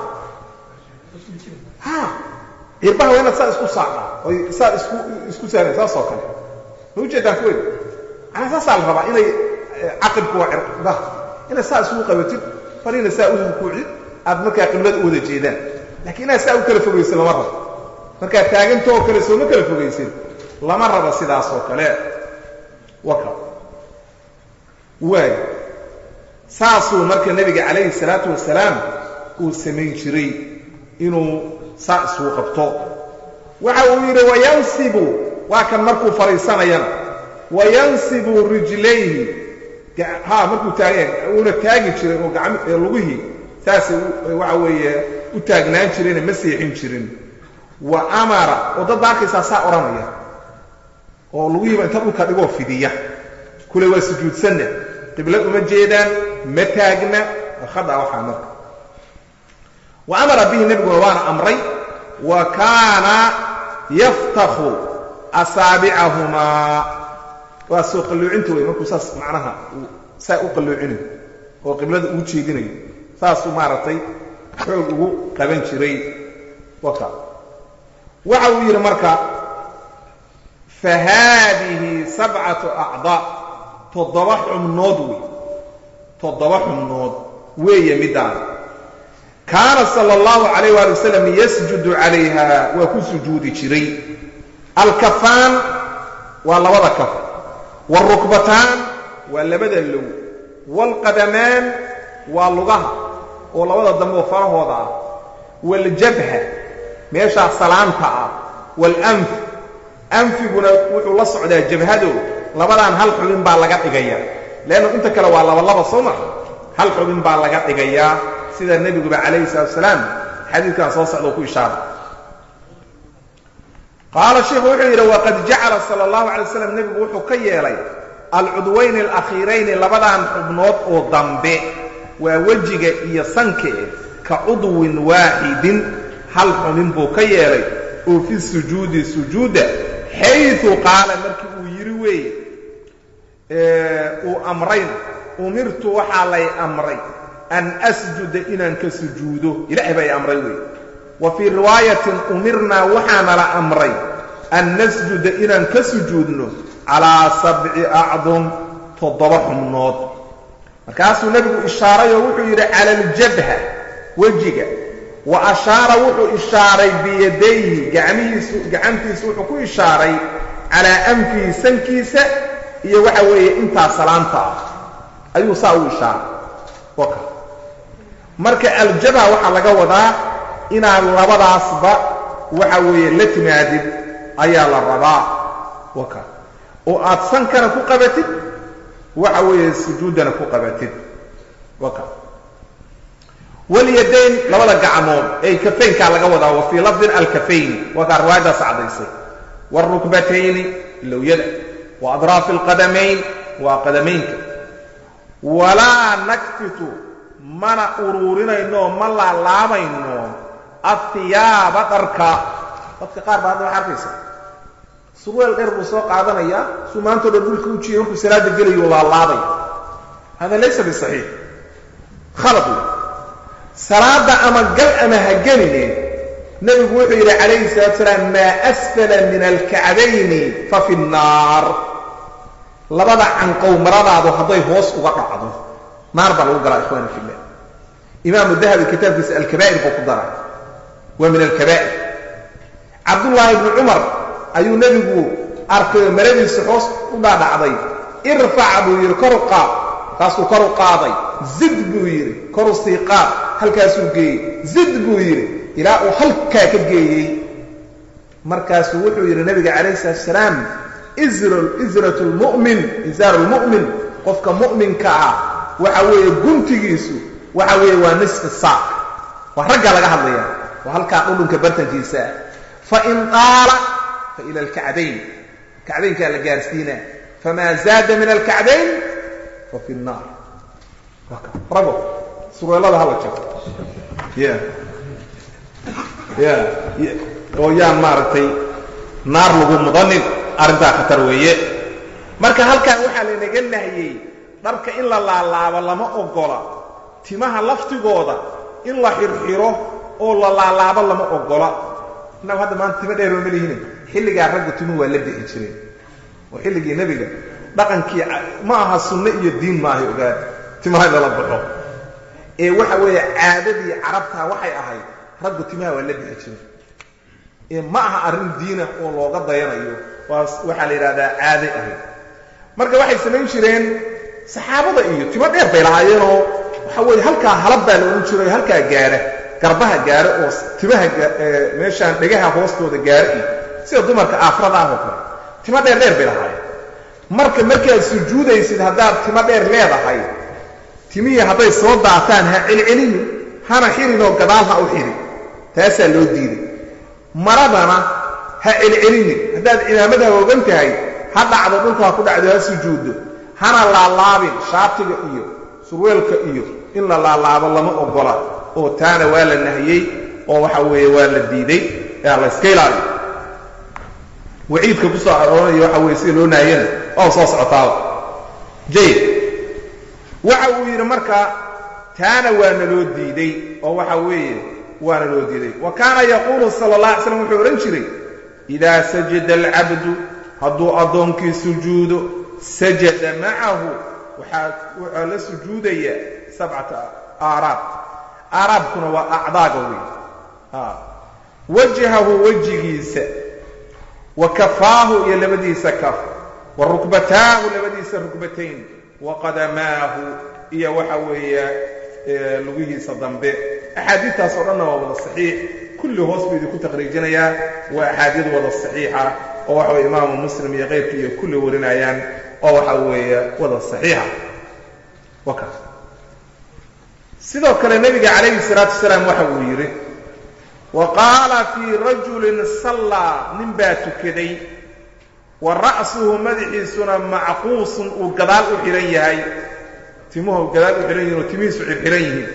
Speaker 1: cirbaha waa inaad saa isku saarnaa oy saa isku saareen saas oo kale ma ujeedaan kuweyd anaa saasaa la rabaa inay caqibku waa cirbaha inaad saa isugu qabatid farina saa u rukuucid aad markaa qiblada u wada jeedaan laakiin inaad saa u kala fogaysid lama rabo markaad taaganta oo kale sooma kala fogaysid lama rabo sidaas oo kale waka waay saasuu marka nebiga calayhi salaatu wasalaam uu samayn jiray inuu saa isugu qabto waxa uu yidhi wayansibu waa kan markuu fadhiisanayana wayansibu rijlayhi markuu taagay uuna taagi jiray oo lugihii saasay waxa weeye u taagnaan jireen ma seexin jirin wa amara oo dad baarkaysaa saa odhanaya oo lugihiiba inta dhulka dhigoo fidiya kule waa sujuudsanna qibla uma jeedaan ma taagna khada waxaa marka wa amara bihi nebiguna waana amray wa kaana yaftakhu asaabicahumaa waa soo qalluucinta wey markuu saas macnaha saa u qalluucinayo oo qiblada uu jeedinayo saasuu maaragtay xoog ugu qaban jiray waka waxa uu yidhi marka fahaadihi sabcatu acdaa toddoba xubnood weeye midaan kaana sala allahu calayh waali wasalam yasjudu calayha waa ku sujuudi jiray alkafaan waa labada kaf waalrukbataan waa labada low waalqadamaan waa lugaha oo labada dambe oo farahooda ah waaljabha meeshaa salaanta ah waalanf anfiguna wuxuu la socdaa jabhado labadaan hal xubin baa laga dhigayaa leannu inta kale waa labalaba soo maa hal xubin baa laga dhigayaa sida nebiguba calayhi salatu wasalaam xadiidkan soo socda oo ku ishaaray qaala sheikhu wuxuu yidhi waqad jacala sala allahu calay wasalam nebigu wuxuu ka yeelay alcudwayni alakhiirayni labadaan xubnood oo dambe waa wejiga iyo sanke ka cudwin waaxidin hal xubin buu ka yeelay oo fi sujuudi sujuuda xayثu qaala markii uu yidhi weeye uu amrayna umirtu waxaa lay amray an asjuda inaan ka sujuudo ilahay baa i amray weeye wa fii riwaayatin umirnaa waxaana la amray an nasjuda inaan ka sujuudno calaa 7 acdum 7 xubnood markaasuu nebigu ishaaray oo wuxuu yidhi cala aljabha wejiga wa ashaara wuxuu ishaaray biyadayhi gacantiisu wuxuu ku ishaaray calaa anfihi sankiisa iyo waxa weeye intaa salaanta ah ayuu saa u ishaaray waka marka aljabha waxaa laga wadaa inaad labadaasba waxa weeye la timaadid ayaa la rabaa waka oo aad sankana ku qabatid waxa weeye sujuuddana ku qabatid waka walyadayn labada gacmood ay kafaynkaa laga wadaa wa fii lafdin alkafayni waa kaa riwaayadaas caddaysay waalrukbatayni lowyada wa adraafi alqadamayn waa qadamaynka walaa nakfitu mana uruurinayno ma laalaabayno ahiyaaba dharka dadka qaar baa hadda waxa arkaysa surweel dheer buu soo qaadanayaa suu maantao dhan dhulka u jiiya markuu salaada gelayo laalaabay hada laysa bisaxiix khalad wey salaada ama gal ama ha geline nebigu wuxuu yidhi calayhi salatu salaam maa asfala min alkacbayni fa fi nnaar labada canqow maradaadu hadday hoos uga dhacdo naar baa lagu galaa ikhwaana fillah imaamu dahabi kitaabkiisa alkabaa'ir buu ku daray waa min alkabaa'ir cabdullaahi ibni cumar ayuu nebigu arkay maradiisa hoos u dhaadhacday irfac buu yidhi kor qaab markaasuu kor u qaaday zid buu yidhi koru sii qaad halkaasuu geeyey zid buu yidhi ilaa uu halkaa ka geeyey markaasuu wuxuu yidhi nabiga calayhi salaatu wasalaam izratu lmu'min izaaru lmu'min qofka mu'minka ah waxa weeye guntigiisu waxa weeye waa nisfi saaq waa raggaa laga hadlaya waa halkaa dhudhunka bartankiisa ah fain qaala fa ila alkacdayn kacdaynkaa la gaarsiinaa famaa zaada min alkacdayn fa fi nnaar rago surweelada hala jaro oo yaan maaragtay naar lagu mudanin arrintaa khatar weeye marka halkan waxaa laynaga nahiyey dharka in la laalaabo lama ogola timaha laftigooda in la xirxiro oo la laalaabo lama ogola innagu hadda maanta timo dheer ma lihine xilligaa raggu timuhu waa la bixi jireen oo xilligii nebiga dhaqankii ma aha sunno iyo diin maahay ogaada timaha in lala baxo ee waxa weeye caadadii carabtaa waxay ahayd raggu timaha waa la bixi jireen ee ma aha arrin diina oo looga dayanayo waxaa la yidhahdaa caaday ahayd marka waxay samayn jireen saxaabada iyo timo dheer bay lahaayeenoo waxa weeye halkaa halab baa la odhan jiray halkaa gaara garbaha gaara oo timaha meeshaan dhegaha hoostooda gaara iyo sida dumarka aafrada ah oo kale timo dheer dheer bay lahaayeen markaad sujuudaysid haddaad timo dheer leedahay timihii hadday soo daataan ha celcelinin hana xirinoo gadaal ha u xirin taasaa loo diiday maradana ha celcelinin haddaad cimaamada hoogan tahay ha dhacdo dhulka ha ku dhacdo ha sujuuddo hana laalaabin shaatiga iyo surweelka iyo in la laalaabo lama ogola oo taana waa la nahiyey oo waxa weeye waa la diiday ee la iska ilaaliyo waciidka ku soo arooranaya waxa weeye sida loo nahiyana oo soo socotaaba jayid waxa uu yidhi marka taana waana loo diiday oo waxa weeye waana loo diiday wa kaana yaquulu sala allah alay slam wuxuu odhan jiray idaa sajada alcabdu hadduu addoonkii sujuudo sajada macahu waxaa la sujuudaya sabcata aaraab aaraabkuna waa acdaaga wey wajahahu wejigiisa wa kafaahu iyo labadiisa kaf wa rukbataahu labadiisa rukbatayn wa qadamaahu iyo waxa weeye lugihiisa dambe axaadiidtaas oo dhanna waa wada saxiix kulli hoos buu idinku takhriijinayaa waa axaadiid wada saxiixa oo waxa weye imaamu muslim iyo keyrkii iyo kulli warinayaan oo waxa weeye wada saxiixa waka sidoo kale nebiga calayhi salaatu wasalaam waxa uu yidhi wa qaala fii rajulin sallaa nin baa tukaday wa ra'suhu madaxiisuna macquusun uu gadaal u xihan yahay timuhu gadaal u xihan yihin oo timihiisu xirxihan yihiin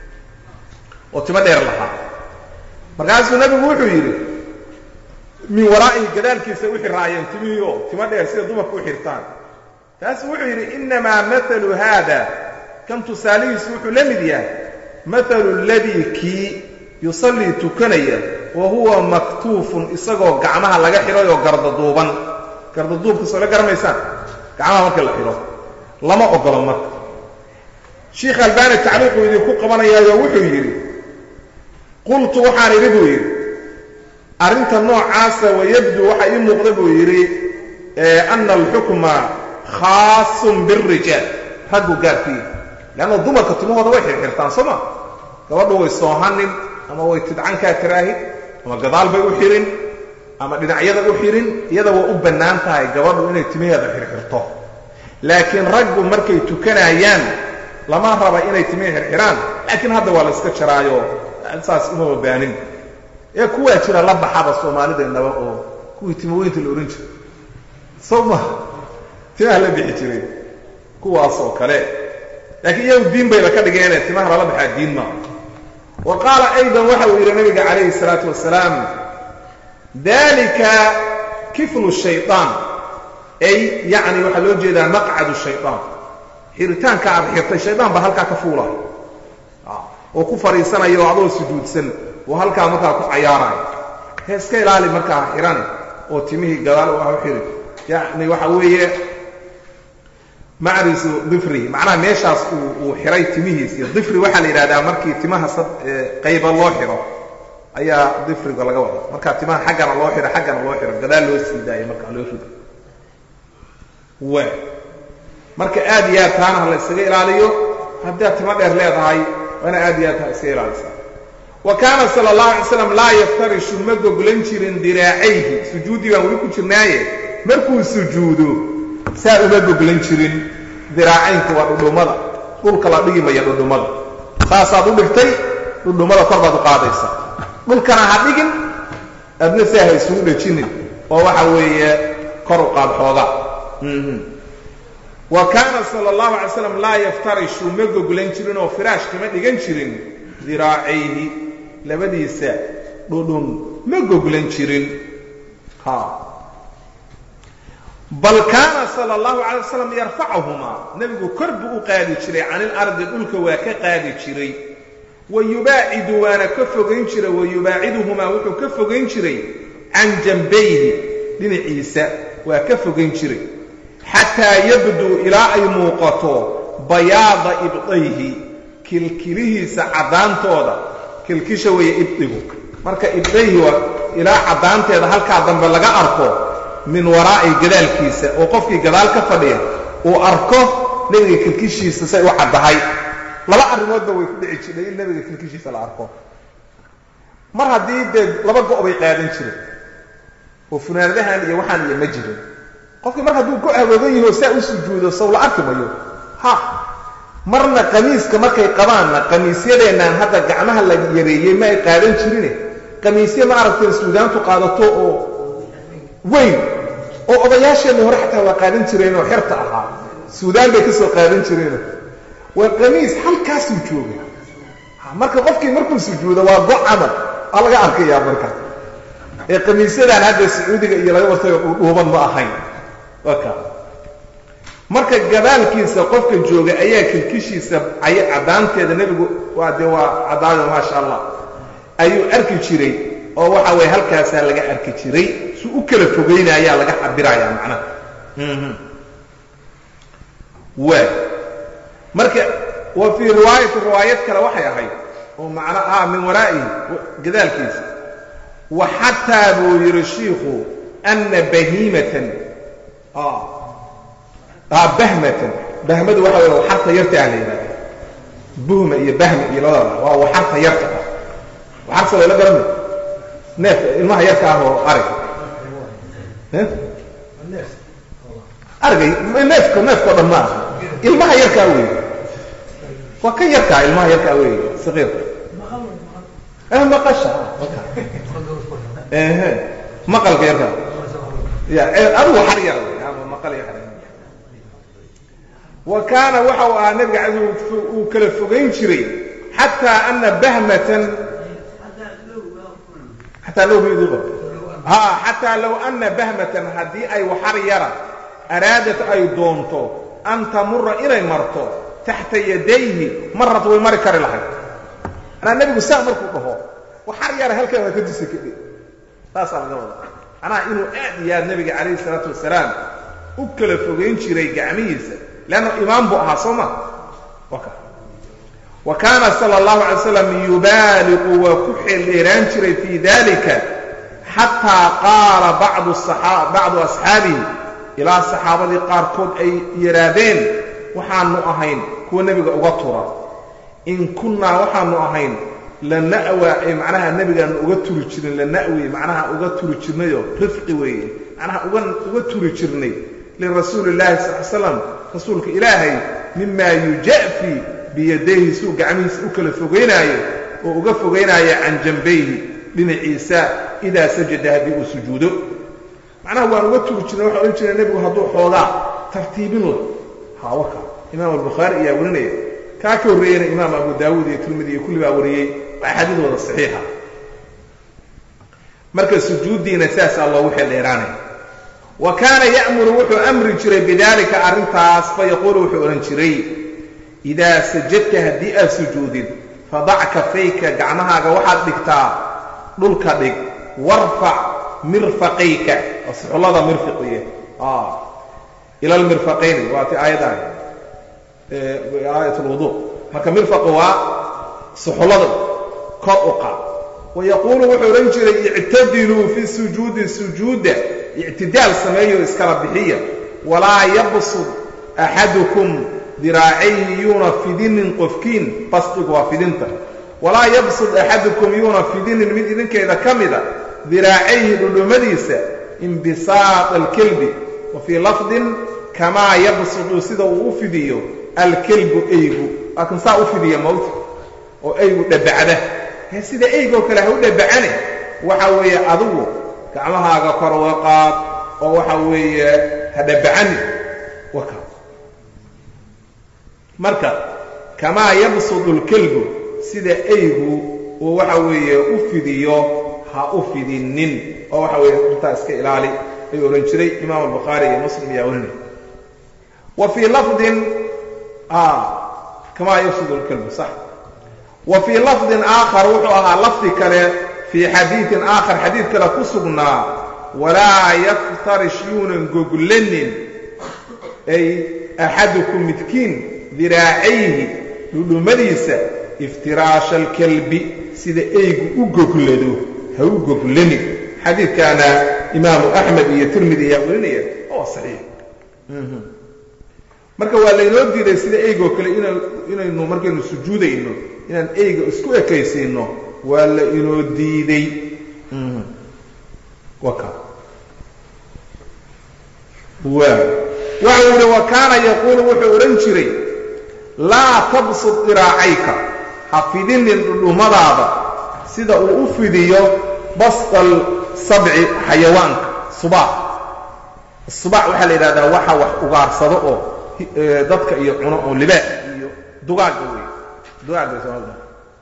Speaker 1: oo timo dheer lahaa markaasuu nebigu wuxuu yidhi min waraa'ihi gadaalkiisa u xiraayeen timihii oo timo dheer sida dumarku u xirtaan taas wuxuu yidhi innamaa maalu haada kan tusaalihiisu wuxuu la mid yahay maalu aladii kii yusallii tukanaya wa huwa maktuufun isagoo gacmaha laga xidhay oo gardaduuban gardaduubka soo la garamaysaan gacmaha marka la xidho lama ogolo marka sheikh albaani tacliiquu idinku qabanayaayo wuxuu yidhi qultu waxaan idhi buu yidhi arrinta noocaasa wayabdu waxa ii muuqda buu yidhi ana alxukma khaasun birijaal raggu gaarkiiya leanna dumarka timahooda way xirxirtaan soo ma gabadhu way soohanin ama way tidcankaa tiraahi ama gadaal bay u xihin ama dhinacyada u xihin iyada waa u bannaan tahay gabadhu inay timaheeda xirxirto laakiin raggu markay tukanayaan lama raba inay timihii xirxiraan laakiin hadda waa la iska jaraayo saas uma baanin ee kuwaa jira la baxaba soomaalideennaba oo kuwii timoweynta la ohan jiray soo ma timaha la bixi jiray kuwaas oo kale laakiin iyagu diin bayba ka dhigeene timaha lala baxaa diin maa wa qaala aydan waxa uu yidhi nabiga calayhi salaatu wasalaam dalika kiflu shayطaan ay yacni waxaa loo jeedaa maqcadu shayطaan xiritaanka aad xirtay shaydaan baa halkaa ka fuulay oo ku fadhiisanayo oo adoo sujuudsan oo halkaa markaa ku cayaaraayo he iska ilaali markaa xiran oo timihii gadaal u ah u xiri yacni waxa weeye macrisu difri macnaha meeshaas uu xiray timihiis iyo difri waxaa la yidhahdaa markii timaha qayba loo xiro ayaa difriga laga wada markaa timaha xaggana loo xiro xaggana loo xiro gadaal loo sii daayo markaa loo rido marka aad iyo aad taana la isaga ilaaliyo haddaad timo dheer leedahay waana aad iyo aad iska ilaalisaa wa kaana sallallahu alayhi wasallam la yaftarishu ma goglan jirin diraacayhi sujuudi baan weli ku jirnaaye markuu sujuudo saa uma goglan jirin diraacaynku waa dhudhumada dhulka la dhigi maya dhudhumada saasaad u dhigtay dhudhumada kor baad u qaadaysaa dhulkana ha dhigin adna saa ha isugu dhejinin oo waxa weeye kor u qaad xooga wa kaana sallallahu alayhi wasallam la yaftarishu ma goglan jirin oo firaash kama dhigan jirin diraacayhi labadiisa dhudhun ma goglan jirin bal kaana sallallahu alayhi wasallam yarfacuhuma nabigu kor buu u qaadi jiray canil ardi dhulka waa ka qaadi jiray wayubaacidu waana ka fogayn jiray wayubaaciduhuma wuxuu ka fogayn jiray can jambayhi dhinaciisa waa ka fogayn jiray xataa yabduu ilaa ay muuqato bayaada ibdayhi kilkilihiisa caddaantooda kilkisha weeye ibdigu marka ibdayhi waa ilaa caddaanteeda halkaa dambe laga arko min waraa'i gadaalkiisa oo qofkii gadaal ka fadhiya uu arko nebiga kilkishiisa say u caddahay laba arrimoodba way ku dhici jirtay in nebiga kilkishiisa la arko mar haddii dee laba go' bay qaadan jireen oo funaanadahan iyo waxaan iyo ma jirin qofkii mar hadduu ku agoogan yaho saa u sujuudo saw la arki mayo marna qamiiska markay qabaanna qamiisyadeennan hadda gacmaha la yareeyey ma ay qaadan jirine qamiisye ma aragteen suudaantu qaadato oo weyn oo odayaasheenna hore xataa waa qaadan jireenoo xerta ahaa suudaan bay ka soo qaadan jireenoo waa qamiis halkaasuu jooga marka qofkii markuu sujuudo waa go' camal aa laga arkayaa marka ee qamiisyadan hadda sacuudiga iyo laga wartayo dhuuban ma ahayn marka gadaalkiisa qofka jooga ayaa kilkishiisa caddaanteeda nebigu waa dee waa caddaada maasha allah ayuu arki jiray oo waxa weeye halkaasaa laga arki jiray si u kala fogaynayaa laga cabirayaa macnaha marka wa fii riwaayad kale waxay ahayd oo macna min waraa'ihi gadaalkiisa wa xataa buu yidhi shiikhu ana bahimatan bahmatan bahmadu waxa weeye waxarta yarta ah la yidhahda buhma iyo bahma iyo labadaba waa waxarta yarta ah waxarta la garanay neef ilmaha yarka ah oo ariga argay neefka dhan ma aha ilmaha yarkaa weeye waa ka yarkaa ilmaha yarkaa weeye saqiirka maqasha maqalka yarkaa adigu xar yar maqal yar wa kaana waxa uu ahaa nabiga uu kala fogayn jiray xataa ana bahmatan xataa low ana bahmatan haddii ay waxar yara araadat ay doonto an tamura inay marto taxta yadayhi marat way mari kari lahayd anaa nebigu saa markuu dhaho waxar yara halkan waa ka dusi kadhi taasaa laga wada anaa inuu aad iyo aad nebiga calayhi salaatu wasalaam u kala fogayn jiray gacmihiisa leanna imaam buu ahaa soo ma wa kaana sala allahu alay wasalam yubaaliqu waa ku xeeldheeraan jiray fii dalika xataa qaala bacdu asxaabihi ilaa saxaabadii qaarkood ay yidhaahdeen waxaanu ahayn kuwa nebiga uga tura in kunnaa waxaanu ahayn lana'wa ay macnaha nebigaanu uga turi jirin lana'wi macnaha uga turi jirnayo rifqi weeye macnaha uga turi jirnay lirasuuli illahi sal l slam rasuulka ilaahay mimaa yujafi biyadayhi suu gacmihiisa u kala fogaynaayo oo uga fogaynaayo can jambayhi dhinaciisa idaa sajada haddii uu sujuudo macnaha waan uga turi jirnay waxaan odhan jirnay nebigu hadduu xoogaa tartiibinla waka imaam albukhaari ayaa warinaya kaa ka horreeyeyna imaam abu daawuud iyo tirmidi iyo kulli baa wariyey waa axaadiid wada saxiixa marka sujuuddiina saasaa loogu xeeldheeraanaya wa kaana ya'muru wuxuu amri jiray bidaalika arrintaas fayaquulu wuxuu odhan jiray idaa sajadta haddii aad sujuudid fadac kafayka gacmahaaga waxaad dhigtaa dhulka dhig warfac mirfaqayka oo suxullada mirfiqiye ila almirfaqayni waa ti aayaddan aayat alwudu marka mirfaqu waa suxullada kor u qaad wayaquulu wuxuu odhan jiray ictadiluu fi sujuudi sujuuda ictidaal sameeyo iskala bixiya walaa yabsud أحدكم ذراعيه يونا فدين قفكين بسطق وفدينتا ولا يبسط أحدكم يونا فدين من إذنك إذا كمد ذراعيه للمديسة انبساط الكلب وفي لفظ كما يبسط سيدا وفديه الكلب أيغو لكن سا وفديه موت وأيغو دبعده سيدا أيغو كله دبعانه وحوية أضوه كعمها قر وقات وحوية هدبعني وكا مركا كما يبسط الكلب سيدا أيغو وحوية أفديه ها أفدينين وحوية متاسك إلالي يورنشري إمام البخاري ومسلم يورني وفي لفظ كما يبسط الكلب صح وفي لفظ آخر وحوها لفظ كله في حديث آخر حديث كلا كسبنا ولا يفترش يون جوجلن أي أحدكم متكين ذراعيه للمديسة افتراش الكلب سيدا أيغو جوجلدو هو جوجلني حديث كان إمام أحمد يترمذي يقولني هو صحيح marka waa la inoo diiday sida eego kale inaynu markaynu sujuudayno inaan eego isku ekaysiino waa la inoo diiday waka wa kana yaqulu wuxuu oran jiray la tabsut dira'ayka hafidin dhumadaada sida uu u fidiyo basal sab'i xayawaanka subax waxa la yiraahdaa waxa wax ugaarsado oo dadka iyo cuno oo libaa iyo dugaaga Soomaalida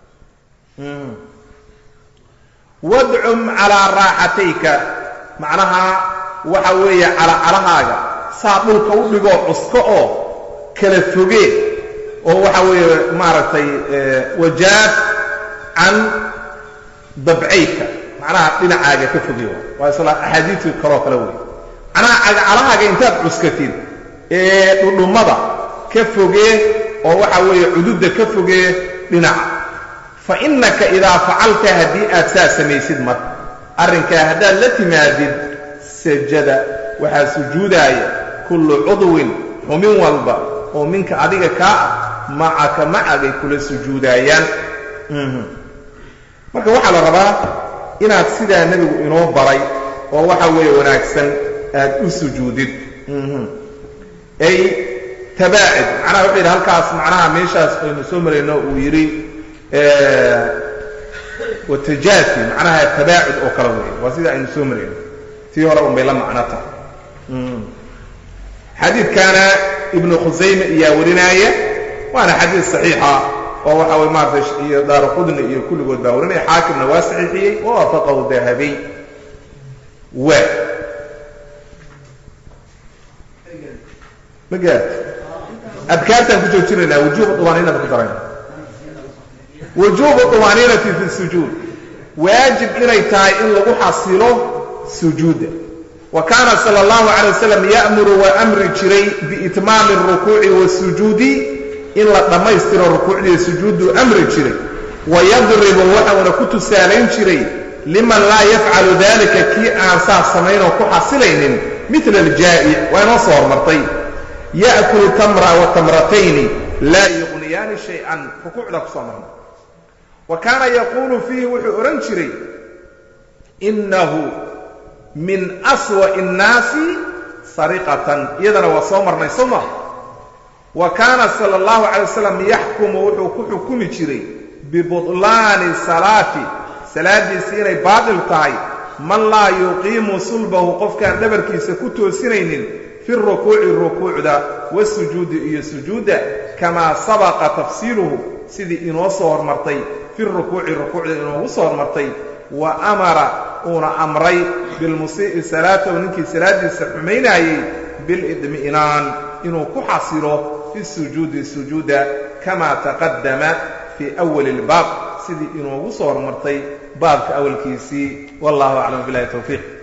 Speaker 1: wad'um ala raahatayka macnaha waxa weeye calahaaga saa dhulka u dhigo cusko oo kala fogee oo waxa weeye maaragtay wajaad an dab'ayka macnaha dhinacaaga ka fogee waa isla ahadiitu kala weey ana calahaaga intaad cuskatin dhudhumada ka fogee oo waxa weeye cududda ka fogee dhinaca fa innaka idha fa'alta hadi atsamaysid mar arrinka hada la timaadid sajada waxa sujuudaya kullu udwin min walba oo minka adiga ka maaka maagay kula sujuudayaan marka waxa la rabaa inaad sida nabigu inoo baray oo waxa weeye wanaagsan aad u sujuudid أي تباعد معناها وحيد هالكاس معناها ميشاس إنه سمرينه ويري وتجافي معناها تباعد أو كروي وسيدا إنه سمرينه تيورا بيلا معناتها حديث كان ابن خزيمة يورناية وأنا حديث صحيحة وهو حوي ما دار قدن كل قد باورني حاكم نواسعي ووافقه الذهبي مجال أذكرت في جوتنا وجوب الطمأنينة في القرآن وجوب الطمأنينة في السجود واجب إلى إن لو حصله سجودا وكان صلى الله عليه وسلم يأمر وأمر جري بإتمام الركوع والسجود إلا لما يستر الركوع والسجود أمر جري ويضرب وحنا كنت سالين جري لمن لا يفعل ذلك كي أنصار سمين وكحصلين مثل الجائع ونصور مرتين يأكل تمرة وتمرتين لا يغنيان شيئا ركوع لك صمر وكان يقول فيه وحورنشري إنه من أسوأ الناس سرقة إذن وصمر نيسمه وكان صلى الله عليه وسلم يحكم وحكم جري ببطلان صلاة سيني باطل تاي من لا يقيم صلبه قف كان دبركي سكوتو سنين في الركوع ده والسجود السجود كما سبق تفسيره سيدي إنه صور مرتين في الركوع ده إنه صور مرتين وأمر أمري بالمسيء صلاة ونكي صلاة السحمين بالإدمئنان إنه كحصره في السجود كما تقدم في أول الباب سيدي إنه صور مرتين باب أول كيسي والله أعلم بالله التوفيق.